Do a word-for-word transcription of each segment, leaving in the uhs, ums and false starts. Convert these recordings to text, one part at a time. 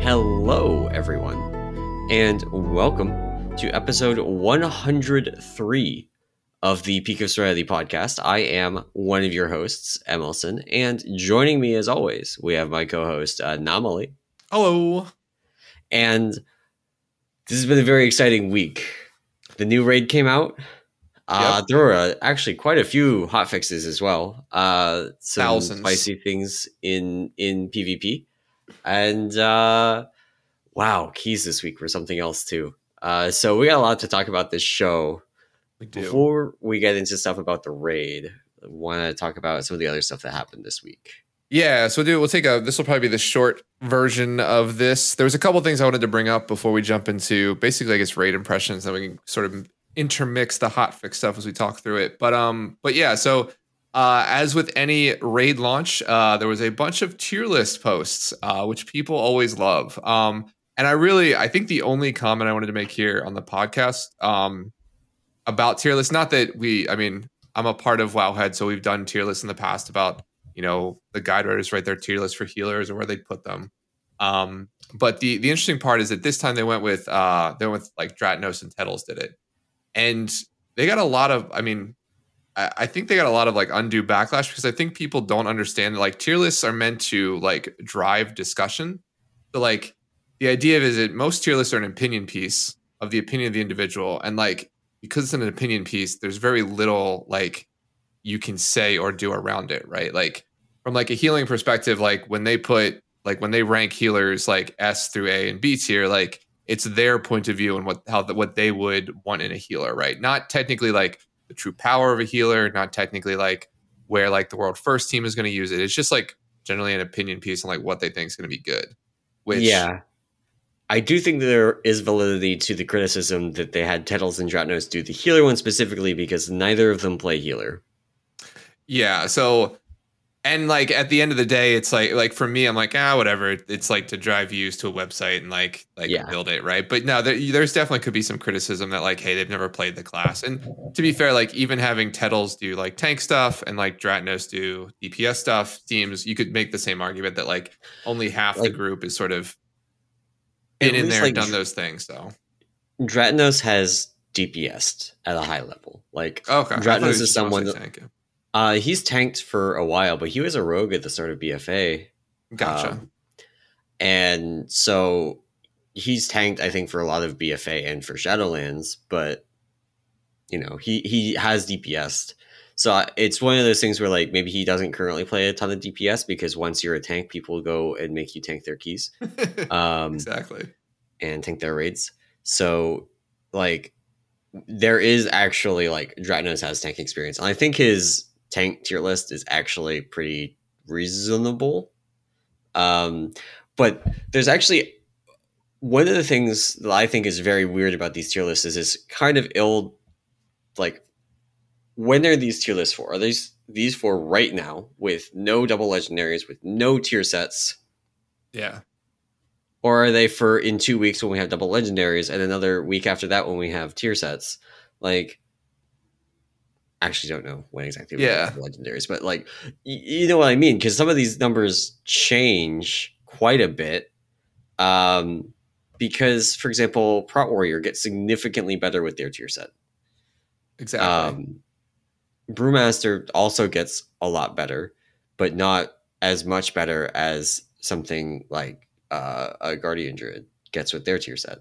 Hello, everyone, and welcome to episode one hundred three of the Peak of Serenity podcast. I am one of your hosts, Emerson, and joining me as always, we have my co-host, uh, Namali. Hello. And this has been a very exciting week. The new raid came out. Uh, Yep. There were uh, actually quite a few hot fixes as well. Uh, some Thousands. spicy things in, in PvP. And uh, wow, keys this week were something else too. Uh, so we got a lot to talk about this show. We do. Before we get into stuff about the raid, I want to talk about some of the other stuff that happened this week. Yeah, so we'll do. We'll take a. This will probably be the short version of this. There was a couple things I wanted to bring up before we jump into basically, I guess, raid impressions. Then we can sort of intermix the hotfix stuff as we talk through it. But um, but yeah. So uh, as with any raid launch, uh, there was a bunch of tier list posts, uh, which people always love. Um, and I really, I think the only comment I wanted to make here on the podcast, um, about tier lists, not that we, I mean, I'm a part of Wowhead, so we've done tier lists in the past about, you know, the guide writers write their tier list for healers or where they put them. Um, but the the interesting part is that this time they went with uh they went with like Dratnos and Tettles did it. And they got a lot of, I mean, I, I think they got a lot of like undue backlash because I think people don't understand that like tier lists are meant to like drive discussion. So like the idea of is that most tier lists are an opinion piece of the opinion of the individual. And like because it's an opinion piece, there's very little like you can say or do around it, right? Like from like a healing perspective, like when they put like when they rank healers like S through A and B tier, like it's their point of view and what how the, what they would want in a healer, right? Not technically like the true power of a healer, not technically like where like the world first team is going to use it. It's just like generally an opinion piece on like what they think is going to be good. Which yeah. I do think there is validity to the criticism that they had Tettles and Dratnos do the healer one specifically because neither of them play healer. Yeah, so and like at the end of the day, it's like like for me, I'm like ah whatever. It's like to drive views to a website and like like Yeah. build it, right? But no, there, there's definitely could be some criticism that like hey they've never played the class. And to be fair, like even having Tettles do like tank stuff and like Dratnos do D P S stuff seems you could make the same argument that like only half Like, the group is sort of been in there like, and done those things. So Dratnos has D P S'd at a high level. Like okay, Dratnos is someone that, uh, he's tanked for a while, but he was a rogue at the start of B F A. Gotcha. Um, and so he's tanked, I think, for a lot of B F A and for Shadowlands, but you know, he, he has D P S'd. So it's one of those things where like maybe he doesn't currently play a ton of D P S because once you're a tank, people go and make you tank their keys. Um, exactly. And tank their raids. So like there is actually like Dratnos has tank experience. And I think his tank tier list is actually pretty reasonable. Um, but there's actually one of the things that I think is very weird about these tier lists is it's kind of ill, like when are these tier lists for? Are these these for right now with no double legendaries, with no tier sets? Yeah. Or are they for in two weeks when we have double legendaries and another week after that when we have tier sets? Like, actually don't know when exactly we yeah. have double legendaries, but like, y- you know what I mean? Because some of these numbers change quite a bit. Um, because, for example, Prot Warrior gets significantly better with their tier set. Exactly. Um, Brewmaster also gets a lot better, but not as much better as something like uh, a Guardian Druid gets with their tier set.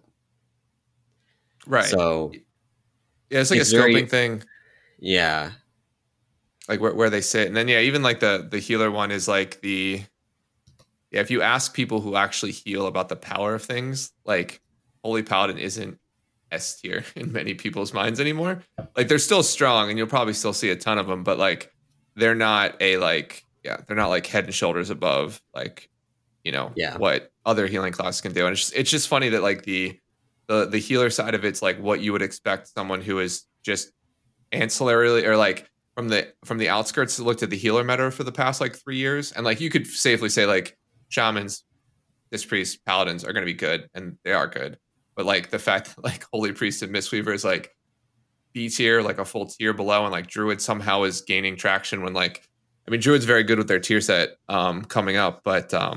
Right. So yeah, it's like it's a scoping very, thing. Yeah. Like where, where they sit. And then, yeah, even like the, the healer one is like the, yeah, if you ask people who actually heal about the power of things, like Holy Paladin isn't S tier in many people's minds anymore. Like they're still strong and you'll probably still see a ton of them, but like they're not a like, yeah, they're not like head and shoulders above like, you know, yeah. what other healing classes can do. And it's just, it's just funny that like the, the, the healer side of it's like what you would expect someone who is just ancillarily or like from the, from the outskirts looked at the healer meta for the past like three years. And like, you could safely say like shamans, Disc Priests, Paladins are going to be good and they are good. But like the fact that like Holy Priest and Mistweaver is like B tier, like a full tier below, and like Druid somehow is gaining traction when like I mean Druid's very good with their tier set um coming up, but um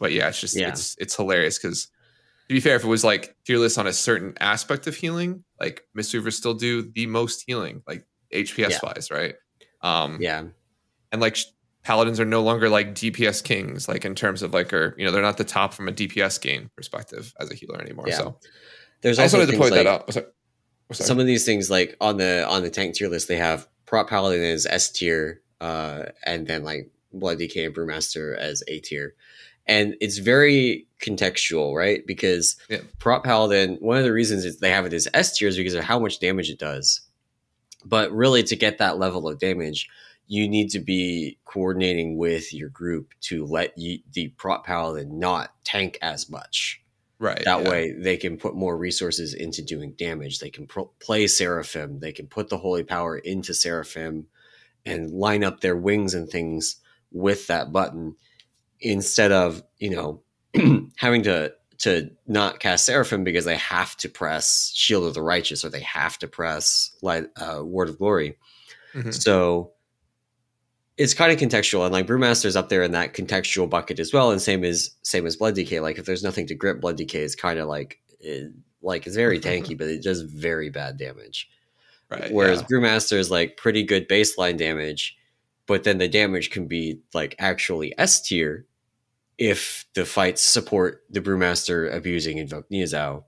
But yeah, it's just Yeah. it's it's hilarious because to be fair, if it was like tier list on a certain aspect of healing, like Mistweavers still do the most healing, like H P S Yeah. wise, right? Um, Yeah. and like paladins are no longer like D P S kings, like in terms of like, or you know, they're not the top from a D P S gain perspective as a healer anymore. Yeah. So There's I just also wanted to things point that like out. Oh, sorry. Oh, sorry. some of these things, like on the on the tank tier list, they have prop paladin as S tier, uh, and then like blood D K and brewmaster as A tier, and it's very contextual, right? Because Yeah. prop paladin, one of the reasons is they have it as S tier is because of how much damage it does. But really, to get that level of damage, you need to be coordinating with your group to let you, the prop paladin not tank as much. Right. That yeah. way, they can put more resources into doing damage. They can pro- play Seraphim. They can put the holy power into Seraphim and line up their wings and things with that button instead of, you know, having to to not cast Seraphim because they have to press Shield of the Righteous or they have to press Light, uh, Word of Glory. Mm-hmm. So it's kind of contextual, and like Brewmaster's up there in that contextual bucket as well. And same as same as Blood D K. Like if there's nothing to grip, Blood D K is kind of like it, like it's very tanky, but it does very bad damage. Right. Whereas yeah. Brewmaster is like pretty good baseline damage, but then the damage can be like actually S tier if the fights support the Brewmaster abusing Invoke Niazao.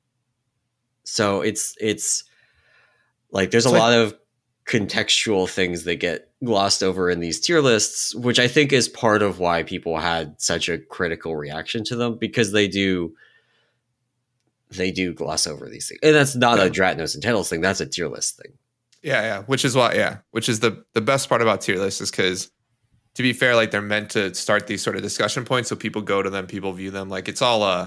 So it's it's like there's It's a like- lot of contextual things that get glossed over in these tier lists, which I think is part of why people had such a critical reaction to them, because they do they do gloss over these things. And that's not Yeah. a Dratnos and Titles thing, that's a tier list thing. Yeah, yeah. Which is why, yeah. Which is the the best part about tier lists is because, to be fair, like they're meant to start these sort of discussion points, so people go to them, people view them. Like it's all uh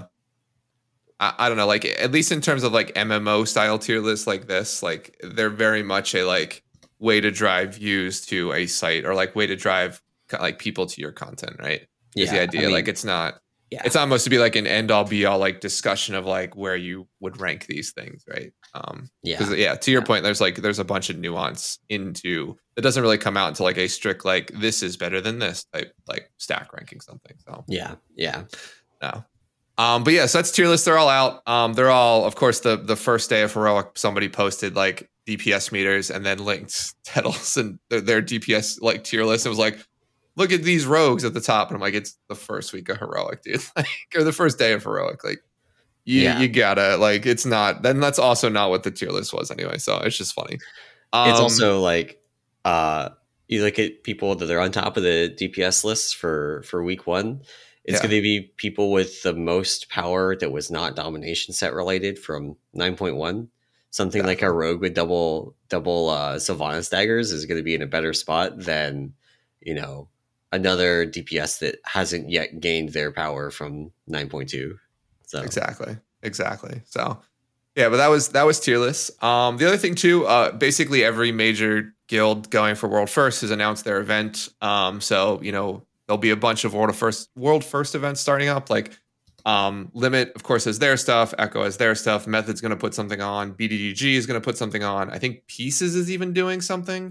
I, I don't know, like at least in terms of like M M O style tier lists like this, like they're very much a like way to drive views to a site or like way to drive like people to your content, right? Is Yeah, the idea. I mean, like it's not yeah. it's almost to be like an end all be all like discussion of like where you would rank these things, right? Um Yeah. because yeah, to your Yeah. point, there's like there's a bunch of nuance into that doesn't really come out into like a strict like this is better than this type like stack ranking something. So Yeah. Yeah. no. Um, but yeah, so that's tier list. They're all out. Um, they're all, of course, the the first day of Heroic, somebody posted like D P S meters and then linked Tettles and their, their D P S like tier list. It was like, look at these rogues at the top. And I'm like, it's the first week of Heroic, dude. Like, or the first day of Heroic. Like, you, Yeah. you gotta, like, it's not, then that's also not what the tier list was anyway. So it's just funny. Um, It's also like uh you look at people that are on top of the D P S lists for for week one. It's Yeah. going to be people with the most power that was not domination set related from nine point one. Something like a Definitely. rogue with double double uh, Sylvanas daggers is going to be in a better spot than, you know, another D P S that hasn't yet gained their power from nine point two. So Exactly. Exactly. So yeah, but that was that was tier list. Um, the other thing too, uh, basically every major guild going for World First has announced their event. Um, so you know there'll be a bunch of World First World First events starting up. Like um, Limit, of course, has their stuff. Echo has their stuff. Method's going to put something on. B D D G is going to put something on. I think Pieces is even doing something.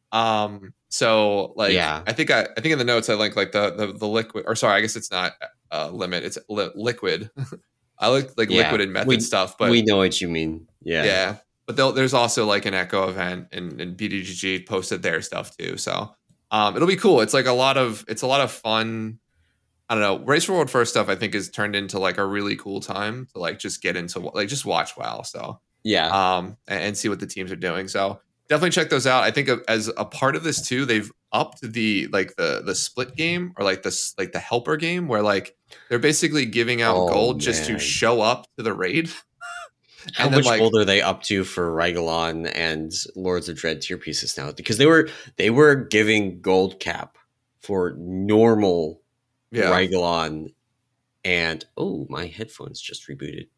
Um, so like Yeah. I think I, I think in the notes I link like the the the liquid or sorry I guess it's not uh, Limit, it's li- Liquid. I like like Yeah, Liquid and Method we- stuff, but we know what you mean. Yeah. yeah, but there'll- there's also like an Echo event, and, and B D G G posted their stuff too. So um, it'll be cool. It's like a lot of it's a lot of fun. I don't know. Race for World First stuff I think is turned into like a really cool time to like just get into like just watch WoW. So Yeah. um, and, and see what the teams are doing. So definitely check those out. I think as a part of this too, they've upped the like the the split game or like this like the helper game where like they're basically giving out Oh, gold just to man. show up to the raid. How and then, much like- gold are they up to for Rygolon and Lords of Dread tier pieces now? Because they were they were giving gold cap for normal Yeah. Rygolon and oh, my headphones just rebooted.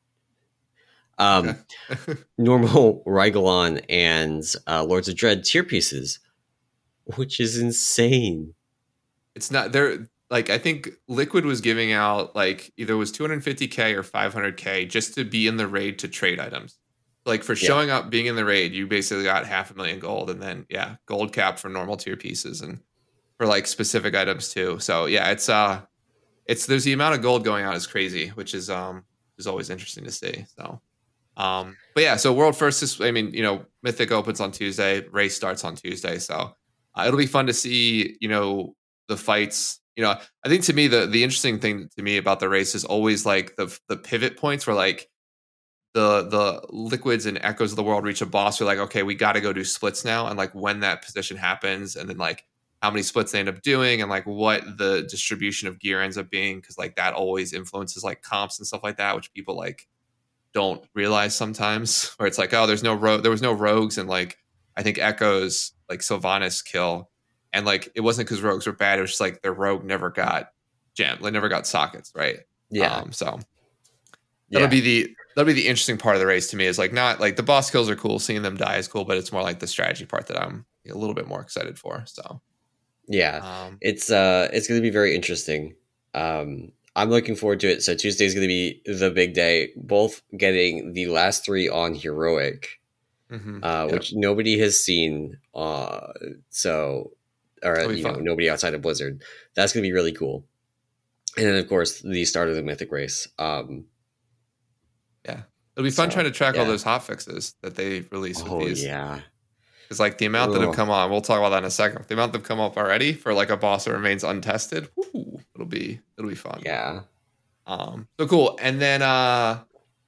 Um, Okay. normal Rygolon and uh, Lords of Dread tier pieces, which is insane. It's not they're like I think Liquid was giving out like either it was two hundred fifty K or five hundred K just to be in the raid to trade items. Like for Yeah. showing up, being in the raid, you basically got half a million gold, and then yeah, gold cap for normal tier pieces and for like specific items too. So yeah, it's uh it's there's the amount of gold going out is crazy, which is um is always interesting to see. So um, but yeah, so World First is, I mean, you know, Mythic opens on Tuesday, race starts on Tuesday, so uh, it'll be fun to see, you know, the fights. You know, I think to me the the interesting thing to me about the race is always like the the pivot points where like the the liquids and echoes of the world reach a boss. You're like, okay, we got to go do splits now, and like when that position happens, and then like how many splits they end up doing, and like what the distribution of gear ends up being, because like that always influences like comps and stuff like that, which people like don't realize sometimes. Where it's like, oh, there's no ro- there was no rogues, and like I think Echo's like Sylvanas kill, and like it wasn't because rogues were bad. It was just like their rogue never got jammed, they never got sockets, right? Yeah. Um, so that'll Yeah. be the that'll be the interesting part of the race to me. Is like not like the boss kills are cool, seeing them die is cool, but it's more like the strategy part that I'm a little bit more excited for. So Yeah. um, It's uh it's going to be very interesting. Um I'm looking forward to it. So Tuesday is going to be the big day, both getting the last three on heroic, mhm, uh yep, which nobody has seen, uh so or it'll be you know, fun. nobody outside of Blizzard. That's going to be really cool. And then of course the start of the Mythic race. Um Yeah, it'll be fun so trying to track all yeah. those hot fixes that they release with Oh these. yeah. Because like the amount that have Ugh. come on, we'll talk about that in a second. The amount that have come up already for like a boss that remains untested, whoo, it'll be it'll be fun. Yeah. Um, so cool. And then uh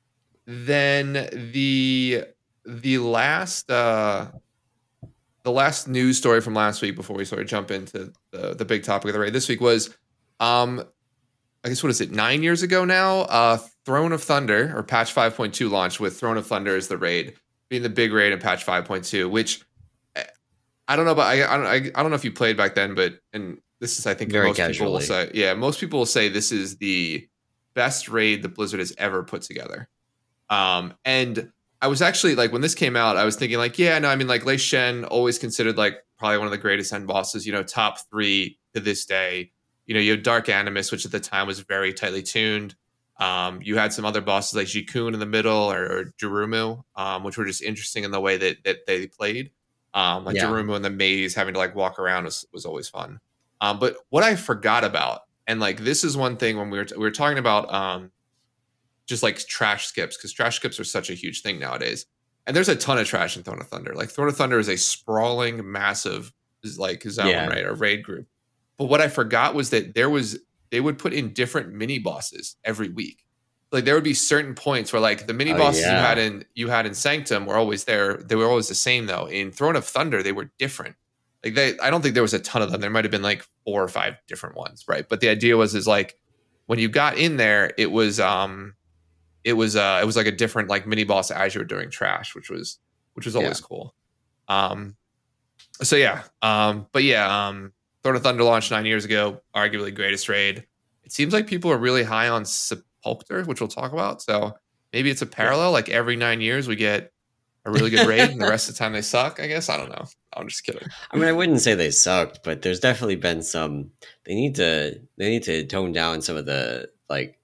then the the last uh the last news story from last week before we sort of jump into the the big topic of the raid this week was um I guess what is it, nine years ago now? Uh Throne of Thunder or patch five point two launched with Throne of Thunder as the raid, being the big raid in patch five point two, which eh, I don't know, but I I don't I, I don't know if you played back then, but and this is I think Very most people will casually. say, yeah, most people will say this is the best raid that Blizzard has ever put together. Um, and I was actually like when this came out, I was thinking like, yeah, no, I mean like Lei Shen always considered like probably one of the greatest end bosses, you know, top three to this day. You know, you had Dark Animus, which at the time was very tightly tuned. Um, you had some other bosses like Jikun in the middle or, or Jurumu, um, which were just interesting in the way that that they played. Um, like Yeah. Jurumu in the maze, having to like walk around was was always fun. Um, but what I forgot about, and like this is one thing when we were t- we were talking about um, just like trash skips, because trash skips are such a huge thing nowadays. And there's a ton of trash in Throne of Thunder. Like Throne of Thunder is a sprawling, massive like zone, Yeah. right? A raid group. But what I forgot was that there was they would put in different mini bosses every week. Like there would be certain points where like the mini Oh bosses you had yeah. in you had in Sanctum were always there. They were always the same though. In Throne of Thunder, they were different. Like they I don't think there was a ton of them. There might have been like four or five different ones, right? But the idea was is like when you got in there, it was um it was uh it was like a different like mini boss as you were doing trash, which was which was Yeah. always cool. Um so yeah, um but yeah, um Throne of Thunder launched nine years ago, arguably greatest raid. It seems like people are really high on Sepulcher, which we'll talk about. So maybe it's a Yeah. parallel. Like every nine years we get a really good raid, and the rest of the time they suck. I guess I don't know. I'm just kidding. I mean, I wouldn't say they sucked, but there's definitely been some. They need to. They need to tone down some of the like.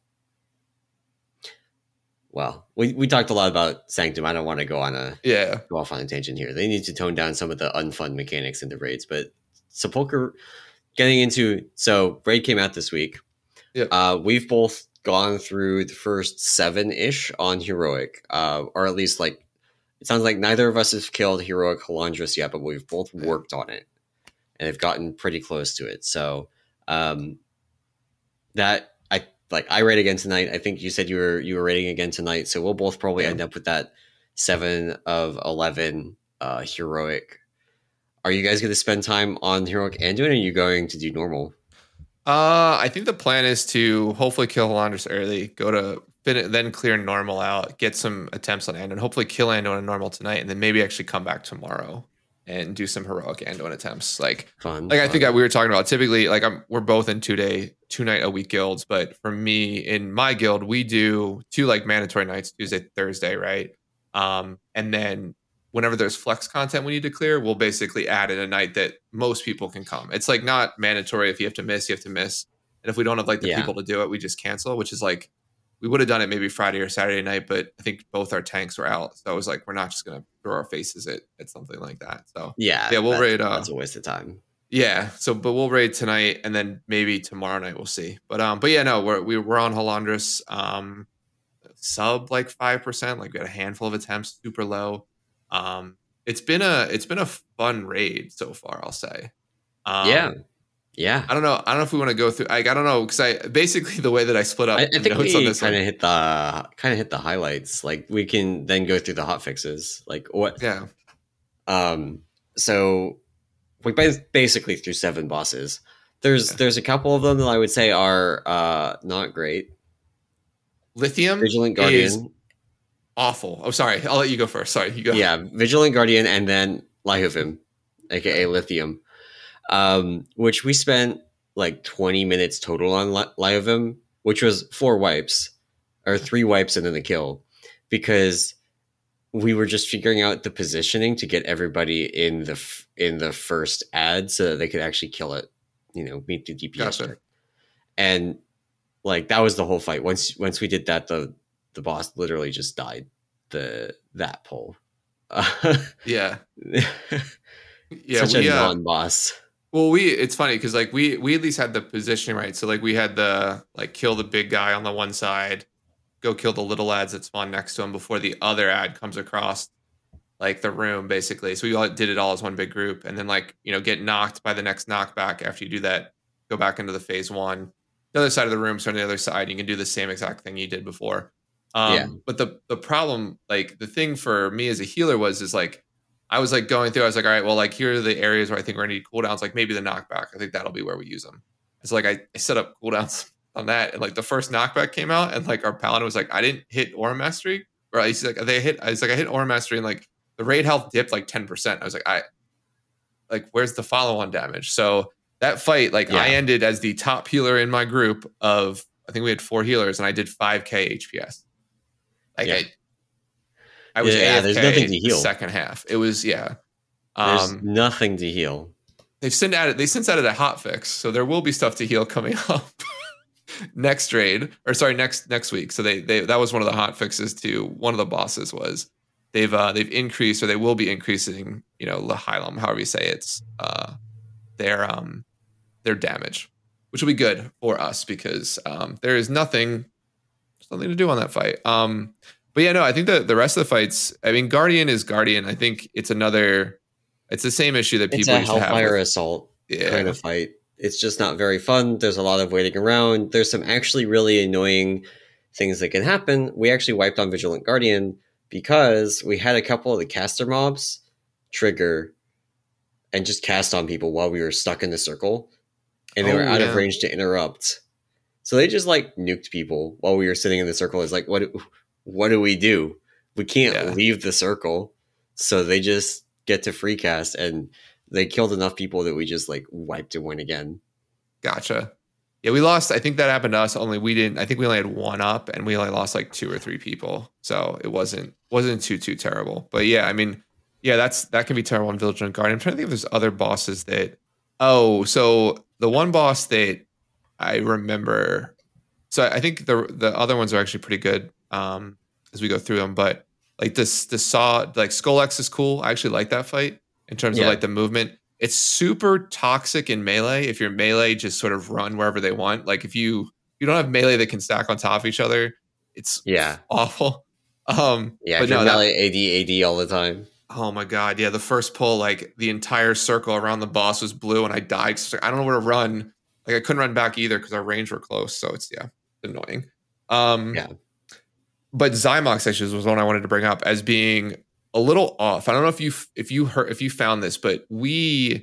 Well, we, we talked a lot about Sanctum. I don't want to go on a Yeah, go off on a tangent here. They need to tone down some of the unfun mechanics in the raids. But Sepulcher getting into so raid came out this week. yep. Uh, we've both gone through the first seven ish on heroic, uh, or at least like it sounds like neither of us have killed heroic Halandras yet, but we've both Yeah. worked on it and have gotten pretty close to it. So um, that I like I raid again tonight. I think you said you were you were raiding again tonight, so we'll both probably Yeah. end up with that seven of eleven uh, heroic. Are you guys going to spend time on heroic and doing? Or are you going to do normal? Uh, I think the plan is to hopefully kill Halandras early, go to fin- then clear normal out, get some attempts on Ando, and hopefully kill Ando on normal tonight, and then maybe actually come back tomorrow and do some heroic Ando attempts. Like, Fun, like I fun. think I, we were talking about. Typically, like I'm, we're both in two day, two night a week guilds, but for me in my guild, we do two like mandatory nights, Tuesday, Thursday, right? Um, and then whenever there's flex content we need to clear, we'll basically add in a night that most people can come. It's like not mandatory. If you have to miss, you have to miss. And if we don't have like the Yeah. people to do it, we just cancel, which is like, we would have done it maybe Friday or Saturday night, but I think both our tanks were out. So I was like, we're not just going to throw our faces at, at something like that. So Yeah, yeah, we'll that's, raid. Uh, that's a waste of time. Yeah. So, but we'll raid tonight, and then maybe tomorrow night we'll see. But um, but yeah, no, we're we, we're on Halandris, um, sub like five percent. Like we had a handful of attempts, super low. Um, it's been a it's been a fun raid so far, I'll say. Yeah, Um, yeah. I don't know. I don't know if we want to go through. Like, I don't know because I basically the way that I split I, up I the think notes on we this kind one. of hit the kind of hit the highlights. Like we can then go through the hot fixes. Like what? Yeah. Um. So we ba- basically through seven bosses. There's Yeah. there's a couple of them that I would say are uh not great. Lithium Vigilant is Guardian, awful. Oh, sorry. I'll let you go first. Sorry, you go. yeah, Vigilant Guardian, and then Lyhovim, aka Lithium, um, which we spent like twenty minutes total on Li- Lyhovim, which was four wipes or three wipes and then the kill, because we were just figuring out the positioning to get everybody in the f- in the first ad so that they could actually kill it, you know, meet the D P S Gotcha. check, and like that was the whole fight. Once once we did that, the the boss literally just died the that pull. Yeah. Yeah. Such a We uh. non-boss. Well, we it's funny because like we we at least had the positioning right. So like we had the like kill the big guy on the one side, go kill the little ads that spawn next to him before the other ad comes across like the room basically. So we all did it all as one big group, and then like you know get knocked by the next knockback after you do that. Go back into the phase one, the other side of the room, so on the other side you can do the same exact thing you did before. Yeah, Um, but the the problem, like the thing for me as a healer was is like I was like going through. I was like, all right, well, like here are the areas where I think we're gonna need cooldowns. Like maybe the knockback. I think that'll be where we use them. It's like I, I set up cooldowns on that, and like the first knockback came out, and like our paladin was like, I didn't hit aura mastery, or he's like they hit. I was like I hit aura mastery, and like the raid health dipped like ten percent. I was like, I like where's the follow on damage? So that fight, like I yeah, ended as the top healer in my group of I think we had four healers, and I did five K H P S. Like yeah, I I was yeah, yeah. There's nothing to A F K the heal. second half. It was yeah. There's Um, nothing to heal. they've sent added they since added a hot fix, so there will be stuff to heal coming up next raid or sorry next next week. So they they that was one of the hot fixes to one of the bosses was they've uh they've increased or they will be increasing you know Lahylum however you say it's uh their um their damage, which will be good for us because um there is nothing there's nothing to do on that fight. Um, but yeah, no, I think the the rest of the fights. I mean, Guardian is Guardian. I think it's another. It's the same issue that It's people a used to have Hellfire with. Assault kind Yeah, of fight. It's just not very fun. There's a lot of waiting around. There's some actually really annoying things that can happen. We actually wiped on Vigilant Guardian because we had a couple of the caster mobs trigger and just cast on people while we were stuck in the circle, and they were oh out of yeah, range to interrupt. So they just like nuked people while we were sitting in the circle. It's like, what? What do we do? We can't yeah. leave the circle. So they just get to free cast, and they killed enough people that we just like wiped and win again. Gotcha. Yeah, we lost. I think that happened to us. Only we didn't. I think we only had one up, and we only lost like two or three people. So it wasn't wasn't too too terrible. But yeah, I mean, yeah, that's that can be terrible on Vigilant Guardian. I'm trying to think if there's other bosses that. Oh, so the one boss that I remember. So I think the the other ones are actually pretty good um, as we go through them. But like this, the saw like Skull-X is cool. I actually like that fight in terms of Yeah. like the movement. It's super toxic in melee. If you're melee, just sort of run wherever they want. Like if you you don't have melee that can stack on top of each other, it's Yeah. awful. Um, Yeah. but If you're no, that melee A D A D all the time. oh my god, yeah, the first pull, like the entire circle around the boss was blue, and I died. So I don't know where to run. Like I couldn't run back either because our range were close. So it's yeah, annoying. Um, Yeah. but Zymox actually was one I wanted to bring up as being a little off. I don't know if you if you heard if you found this, but we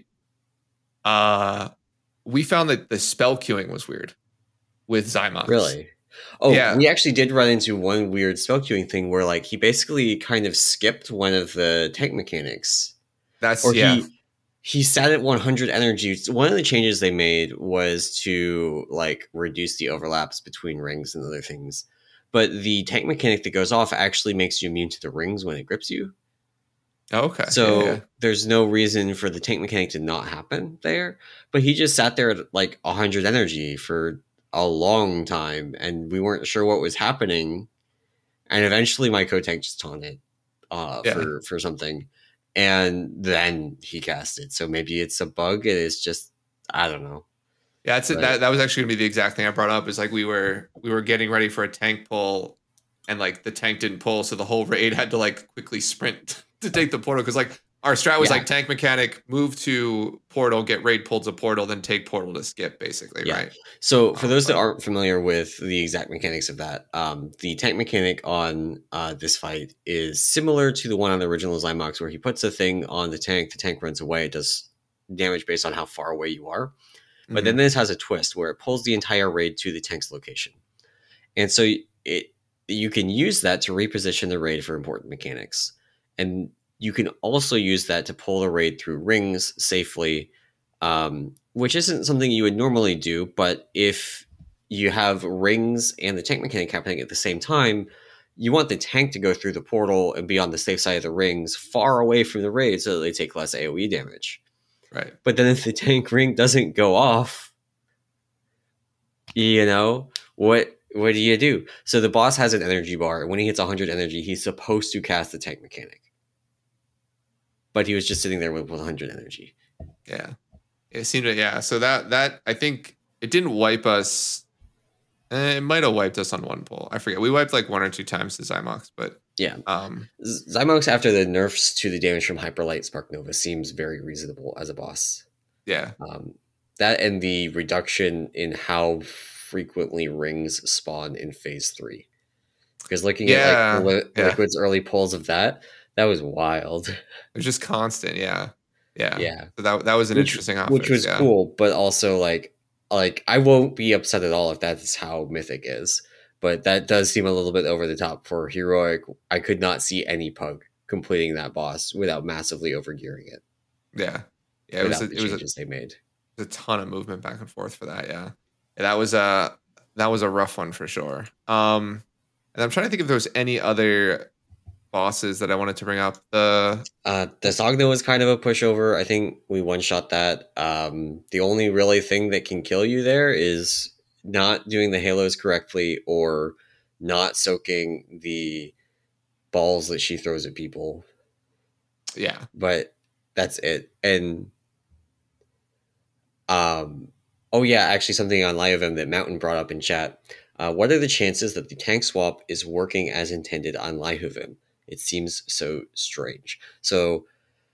uh we found that the spell queuing was weird with Zymox. Really? Oh, Yeah. we actually did run into one weird spell queuing thing where like he basically kind of skipped one of the tank mechanics. That's Or yeah. he he sat at one hundred energy. One of the changes they made was to like reduce the overlaps between rings and other things. But the tank mechanic that goes off actually makes you immune to the rings when it grips you. Okay. So Yeah, yeah. there's no reason for the tank mechanic to not happen there. But he just sat there at like one hundred energy for a long time, and we weren't sure what was happening. And eventually my co-tank just taunted uh, Yeah. for, for something. and then he cast it. So maybe it's a bug. It is just I don't know. Yeah, that's it. But That that was actually gonna be the exact thing I brought up. Is like we were we were getting ready for a tank pull, and like the tank didn't pull, so the whole raid had to like quickly sprint to take the portal because like our strat was Yeah. like tank mechanic, move to portal, get raid pulled to portal, then take portal to skip, basically, Yeah. right? So for Um, those that but- aren't familiar with the exact mechanics of that, um, the tank mechanic on uh, this fight is similar to the one on the original Zymox, where he puts a thing on the tank, the tank runs away, it does damage based on how far away you are. But then Mhm. this has a twist where it pulls the entire raid to the tank's location. And so it you can use that to reposition the raid for important mechanics. And you can also use that to pull the raid through rings safely, um, which isn't something you would normally do. But if you have rings and the tank mechanic happening at the same time, you want the tank to go through the portal and be on the safe side of the rings, far away from the raid, so that they take less AoE damage. right. But then if the tank ring doesn't go off, you know, what what do you do? So the boss has an energy bar, and when he hits one hundred energy, he's supposed to cast the tank mechanic. But he was just sitting there with one hundred energy. Yeah, it seemed to, yeah. So that that I think it didn't wipe us. Eh, it might have wiped us on one pull. I forget. We wiped like one or two times to Zymox, but Yeah. um, Zymox, after the nerfs to the damage from Hyperlight Spark Nova, seems very reasonable as a boss. yeah, Um, that and the reduction in how frequently rings spawn in phase three. Because looking Yeah, at like Li- yeah. Liquid's early pulls of that, that was wild. it was just constant. Yeah, yeah, Yeah. So that that was an Which- interesting hotfix, which was yeah. cool, but also like like I won't be upset at all if that's how Mythic is. But that does seem a little bit over the top for Heroic. I could not see any pug completing that boss without massively overgearing it. Yeah, yeah. It was without a, the it was a, changes they made. a ton of movement back and forth for that. Yeah, yeah that was a that was a rough one for sure. Um, and I'm trying to think if there was any other bosses that I wanted to bring up. The Uh, the Sogno was kind of a pushover. I think we one shot that. Um, the only really thing that can kill you there is not doing the halos correctly or not soaking the balls that she throws at people. yeah, But that's it. And um, oh yeah, actually something on Liovim that Mountain brought up in chat. Uh, what are the chances that the tank swap is working as intended on Lihovim? It seems so strange. So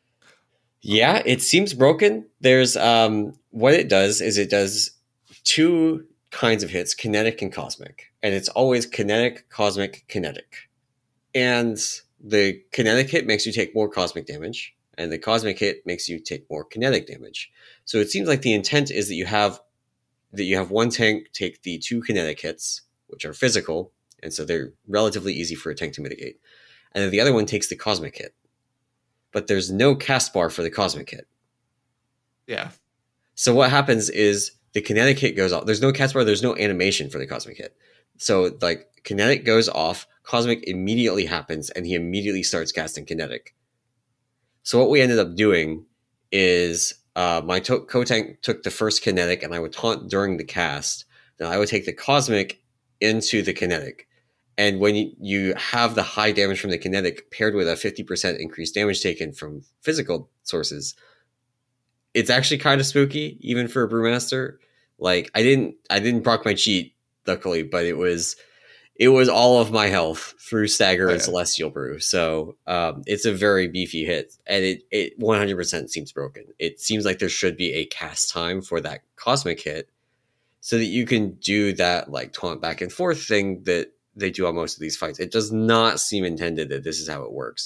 yeah, it seems broken. There's um what it does is it does two kinds of hits, kinetic and cosmic. And it's always kinetic, cosmic, kinetic. And the kinetic hit makes you take more cosmic damage, and the cosmic hit makes you take more kinetic damage. So it seems like the intent is that you have that you have one tank take the two kinetic hits, which are physical, and so they're relatively easy for a tank to mitigate. And then the other one takes the cosmic hit. But there's no cast bar for the cosmic hit. yeah, So what happens is the kinetic hit goes off. There's no cast bar, there's no animation for the cosmic hit. So like kinetic goes off, cosmic immediately happens, and he immediately starts casting kinetic. So what we ended up doing is uh, my to- co-tank took the first kinetic, and I would taunt during the cast. Then I would take the cosmic into the kinetic. And when you, you have the high damage from the kinetic paired with a fifty percent increased damage taken from physical sources, it's actually kind of spooky, even for a brewmaster. Like I didn't I didn't proc my cheat, luckily, but it was it was all of my health through Stagger Oh, and yeah. Celestial Brew. So um, it's a very beefy hit, and it, it one hundred percent seems broken. It seems like there should be a cast time for that cosmic hit so that you can do that like taunt back and forth thing that they do on most of these fights. It does not seem intended that this is how it works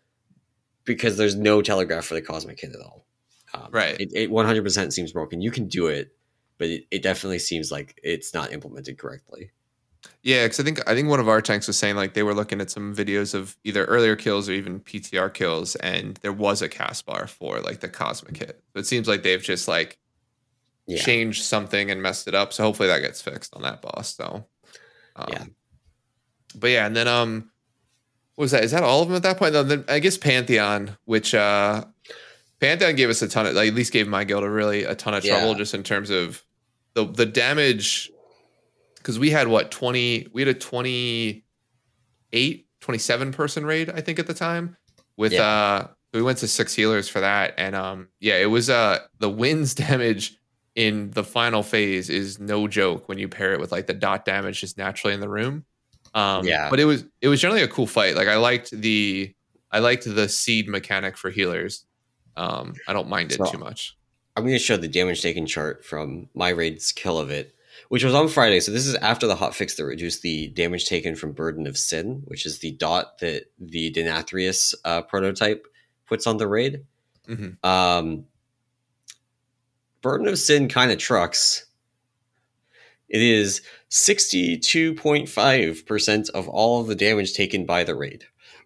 because there's no telegraph for the cosmic hit at all. Um, Right. It, it one hundred percent seems broken. You can do it, but it, it definitely seems like it's not implemented correctly. Yeah, because I think I think one of our tanks was saying like they were looking at some videos of either earlier kills or even P T R kills, and there was a cast bar for like the cosmic hit. So it seems like they've just like Yeah. changed something and messed it up. So hopefully that gets fixed on that boss. So um, Yeah. But yeah, and then um, what was that? Is that all of them at that point? Then I guess Pantheon, which uh, Pantheon gave us a ton of, like, at least gave my guild a really a ton of trouble, Yeah. just in terms of the the damage. Because we had what twenty, we had a twenty-eight, twenty-seven person raid, I think, at the time, with Yeah. uh we went to six healers for that, and um, yeah, it was uh the winds damage in the final phase is no joke when you pair it with like the dot damage just naturally in the room. Um, Yeah. but it was it was generally a cool fight. Like I liked the I liked the seed mechanic for healers. Um, I don't mind it too So much. I'm going to show the damage taken chart from my raid's kill of it, which was on Friday. So this is after the hotfix that reduced the damage taken from Burden of Sin, which is the dot that the Denathrius uh, prototype puts on the raid. Mm-hmm. Um, Burden of Sin kind of trucks. It is sixty-two point five percent of all of the damage taken by the raid.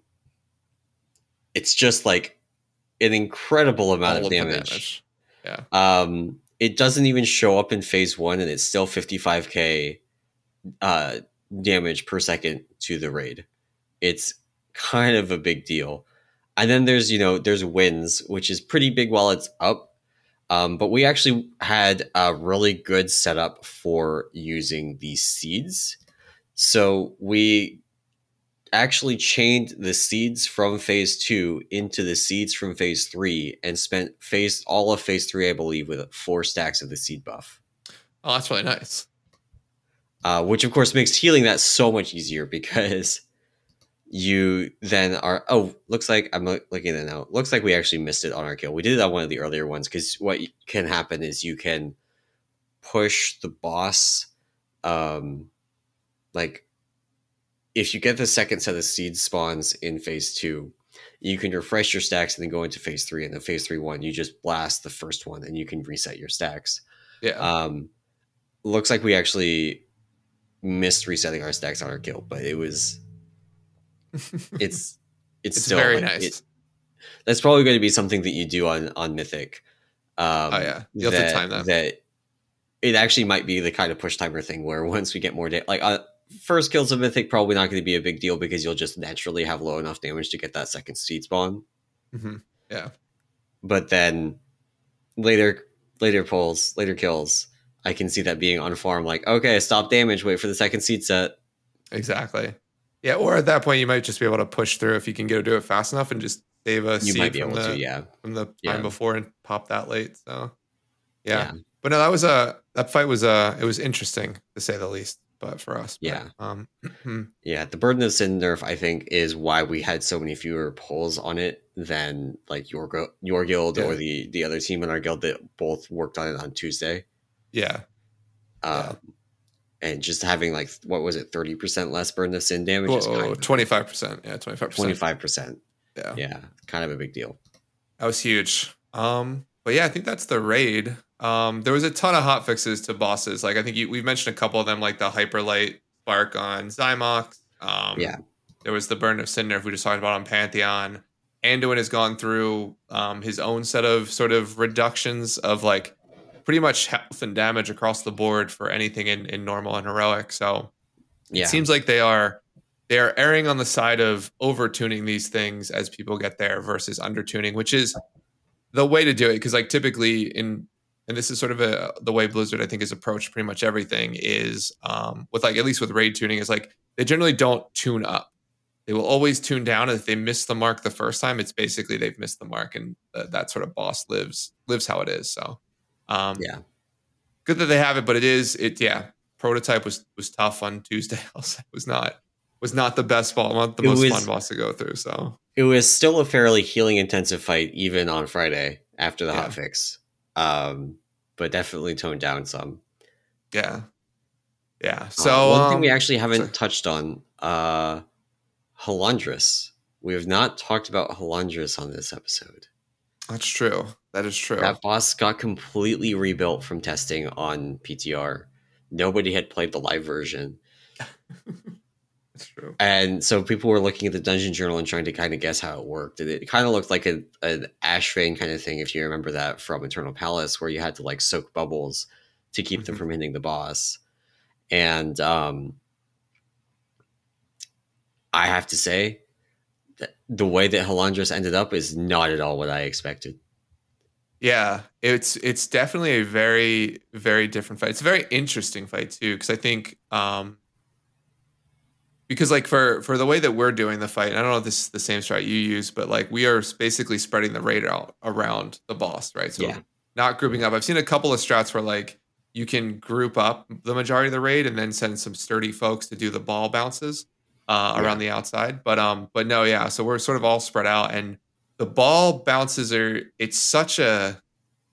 It's just like an incredible amount All of of the damage. damage. Yeah. Um, it doesn't even show up in phase one, and it's still fifty-five k uh, damage per second to the raid. It's kind of a big deal. And then there's, you know, there's wins, which is pretty big while it's up. Um, but we actually had a really good setup for using these seeds. So we actually chained the seeds from phase two into the seeds from phase three and spent phase all of phase three, I believe, with four stacks of the seed buff. Oh, that's really nice. Uh, which of course makes healing that so much easier because you then are, oh, looks like I'm looking at it now. Looks like we actually missed it on our kill. We did it on one of the earlier ones because what can happen is you can push the boss, um, like if you get the second set of seed spawns in phase two, you can refresh your stacks and then go into phase three. And then phase three one, you just blast the first one and you can reset your stacks. Yeah. Um, looks like we actually missed resetting our stacks on our kill, but it was it's it's, it's still very like, nice. It, that's probably going to be something that you do on on Mythic. Um, oh yeah, you have that, to time that. That it actually might be the kind of push timer thing where once we get more da- like uh, first kills of Mythic probably not going to be a big deal because you'll just naturally have low enough damage to get that second seed spawn. Mm-hmm. Yeah, but then later later pulls, later kills, I can see that being on farm. Like, okay, stop damage, wait for the second seed set. Exactly. Yeah, or at that point you might just be able to push through if you can go do it fast enough and just save a You seed might be from able the to, yeah, from the time yeah. before and pop that late. So yeah. Yeah. But no, that was a that fight was uh it was interesting to say the least. But for us, but, Yeah. um, Yeah, the Burden of Sin nerf, I think, is why we had so many fewer pulls on it than like your gu- your guild Yeah. or the the other team in our guild that both worked on it on Tuesday. yeah, Um, Yeah. And just having like what was it, thirty percent less Burden of Sin damage is kind of twenty-five percent. Yeah, twenty-five percent. twenty-five percent. Yeah. Yeah, kind of a big deal. That was huge. Um, but yeah, I think that's the raid. Um, there was a ton of hot fixes to bosses. Like I think you, we've mentioned a couple of them, like the Hyperlight Spark on Zymox. Um, Yeah. There was the Burn of Sin nerf we just talked about on Pantheon. Anduin has gone through um, his own set of sort of reductions of like pretty much health and damage across the board for anything in, in normal and heroic. So Yeah. it seems like they are they are erring on the side of over tuning these things as people get there versus under tuning, which is the way to do it. Because like typically in and this is sort of a, the way Blizzard I think has approached pretty much everything is um, with like at least with raid tuning is like they generally don't tune up. They will always tune down, and if they miss the mark the first time, it's basically they've missed the mark, and th- that sort of boss lives lives how it is. So, um, Yeah. good that they have it, but it is it. Yeah, prototype was was tough on Tuesday. Also, it was not was not the best ball, not the It most was- fun boss to go through. So It was still a fairly healing intensive fight, even on Friday after the Yeah. hotfix. Um, but definitely toned down some. yeah, yeah. Uh, So one thing um, we actually haven't sorry. touched on, uh, Halandris. We have not talked about Halandris on this episode. that's true. That is true. That boss got completely rebuilt from testing on P T R. Nobody had played the live version. That's true. And so people were looking at the dungeon journal and trying to kind of guess how it worked. And it kind of looked like a, an Ash Vein kind of thing, if you remember that from Eternal Palace, where you had to like soak bubbles to keep them Mhm. from hitting the boss. And um, I have to say that the way that Halandris ended up is not at all what I expected. Yeah, it's it's definitely a very very different fight. It's a very interesting fight too because I think um, because like for for the way that we're doing the fight, I don't know if this is the same strat you use, but like we are basically spreading the raid out around the boss, right? So Yeah. not grouping up. I've seen a couple of strats where like you can group up the majority of the raid and then send some sturdy folks to do the ball bounces uh, Yeah. around the outside. But um, but no, yeah. So we're sort of all spread out, and the ball bounces are. It's such a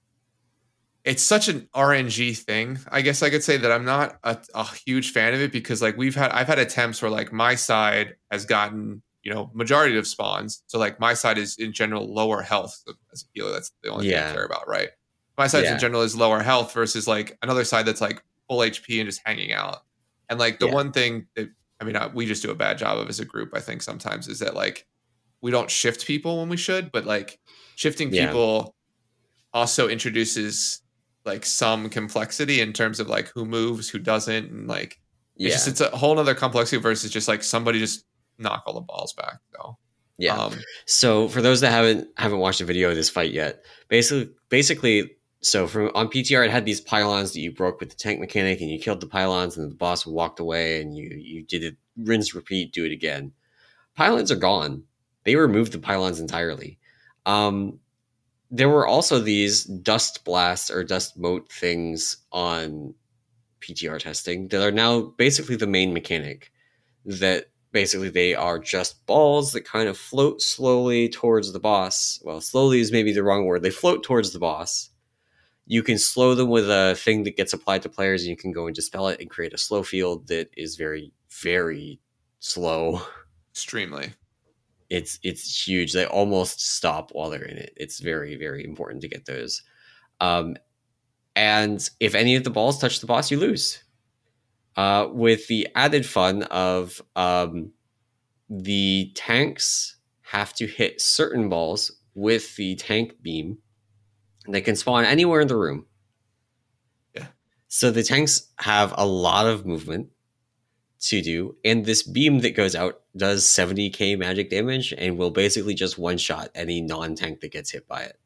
it's such an R N G thing. I guess I could say that I'm not a, a huge fan of it because like we've had I've had attempts where like my side has gotten, you know, majority of spawns. So like my side is in general lower health as a healer. That's the only thing I Yeah. care about, right? My side in Yeah. general is lower health versus like another side that's like full H P and just hanging out. And like the Yeah. one thing that I mean uh, we just do a bad job of as a group, I think sometimes is that like we don't shift people when we should, but like shifting Yeah. people also introduces like some complexity in terms of like who moves, who doesn't, and like it's Yeah. just it's a whole nother complexity versus just like somebody just knock all the balls back. So Yeah. um, So for those that haven't haven't watched a video of this fight yet, basically basically so from on P T R it had these pylons that you broke with the tank mechanic and you killed the pylons and the boss walked away and you you did it rinse repeat do it again. Pylons are gone. They removed the pylons entirely. Um there were also these dust blasts or dust mote things on P T R testing that are now basically the main mechanic. That basically they are just balls that kind of float slowly towards the boss. Well, slowly is maybe the wrong word. They float towards the boss. You can slow them with a thing that gets applied to players, and you can go and dispel it and create a slow field that is very, very slow. extremely. It's it's huge. They almost stop while they're in it. It's very, very important to get those. Um, and if any of the balls touch the boss, you lose. Uh, with the added fun of um, the tanks have to hit certain balls with the tank beam. They can spawn anywhere in the room. Yeah. So the tanks have a lot of movement to do, and this beam that goes out does seventy k magic damage and will basically just one-shot any non-tank that gets hit by it.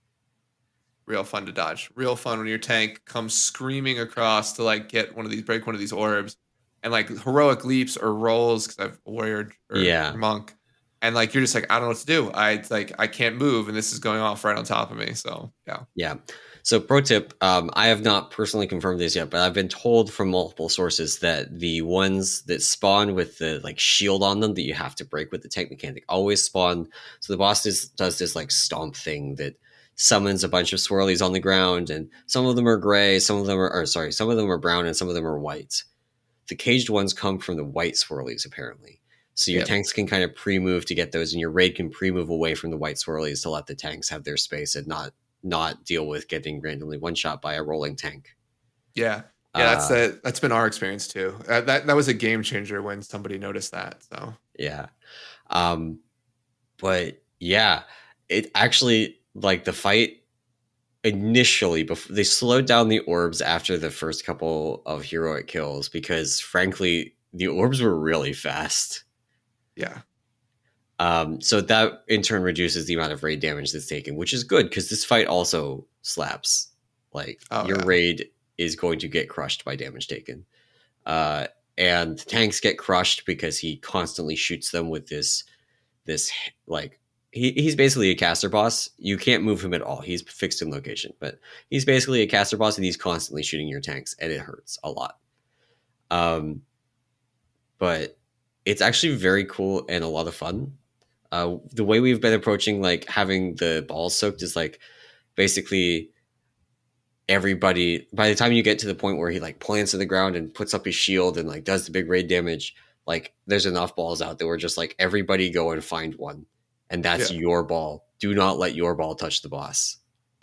Real fun to dodge. Real fun when your tank comes screaming across to like get one of these, break one of these orbs, and like heroic leaps or rolls because I've warrior or Yeah. monk, and like you're just like I don't know what to do. I like I can't move, and this is going off right on top of me. So yeah, Yeah. So pro tip, um, I have not personally confirmed this yet, but I've been told from multiple sources that the ones that spawn with the like shield on them that you have to break with the tank mechanic always spawn. So the boss does, does this like stomp thing that summons a bunch of swirlies on the ground, and some of them are gray, some of them are or sorry, some of them are brown, and some of them are white. The caged ones come from the white swirlies apparently. So your Yep. tanks can kind of pre-move to get those, and your raid can pre-move away from the white swirlies to let the tanks have their space and not not deal with getting randomly one shot by a rolling tank. yeah, yeah. That's Uh, the that's been our experience too. Uh, that that was a game changer when somebody noticed that. So yeah. Um, but yeah, it actually like the fight initially before they slowed down the orbs after the first couple of heroic kills because frankly the orbs were really fast. yeah, Um, so that in turn reduces the amount of raid damage that's taken, which is good because this fight also slaps. Like Oh, your yeah. raid is going to get crushed by damage taken. Uh, and tanks get crushed because he constantly shoots them with this this like he, he's basically a caster boss. You can't move him at all. He's fixed in location, but he's basically a caster boss and he's constantly shooting your tanks and it hurts a lot. Um, but it's actually very cool and a lot of fun. Uh, the way we've been approaching like having the balls soaked is like basically everybody by the time you get to the point where he like plants in the ground and puts up his shield and like does the big raid damage, like there's enough balls out that we're just like everybody go and find one and that's Yeah. your ball. Do not let your ball touch the boss.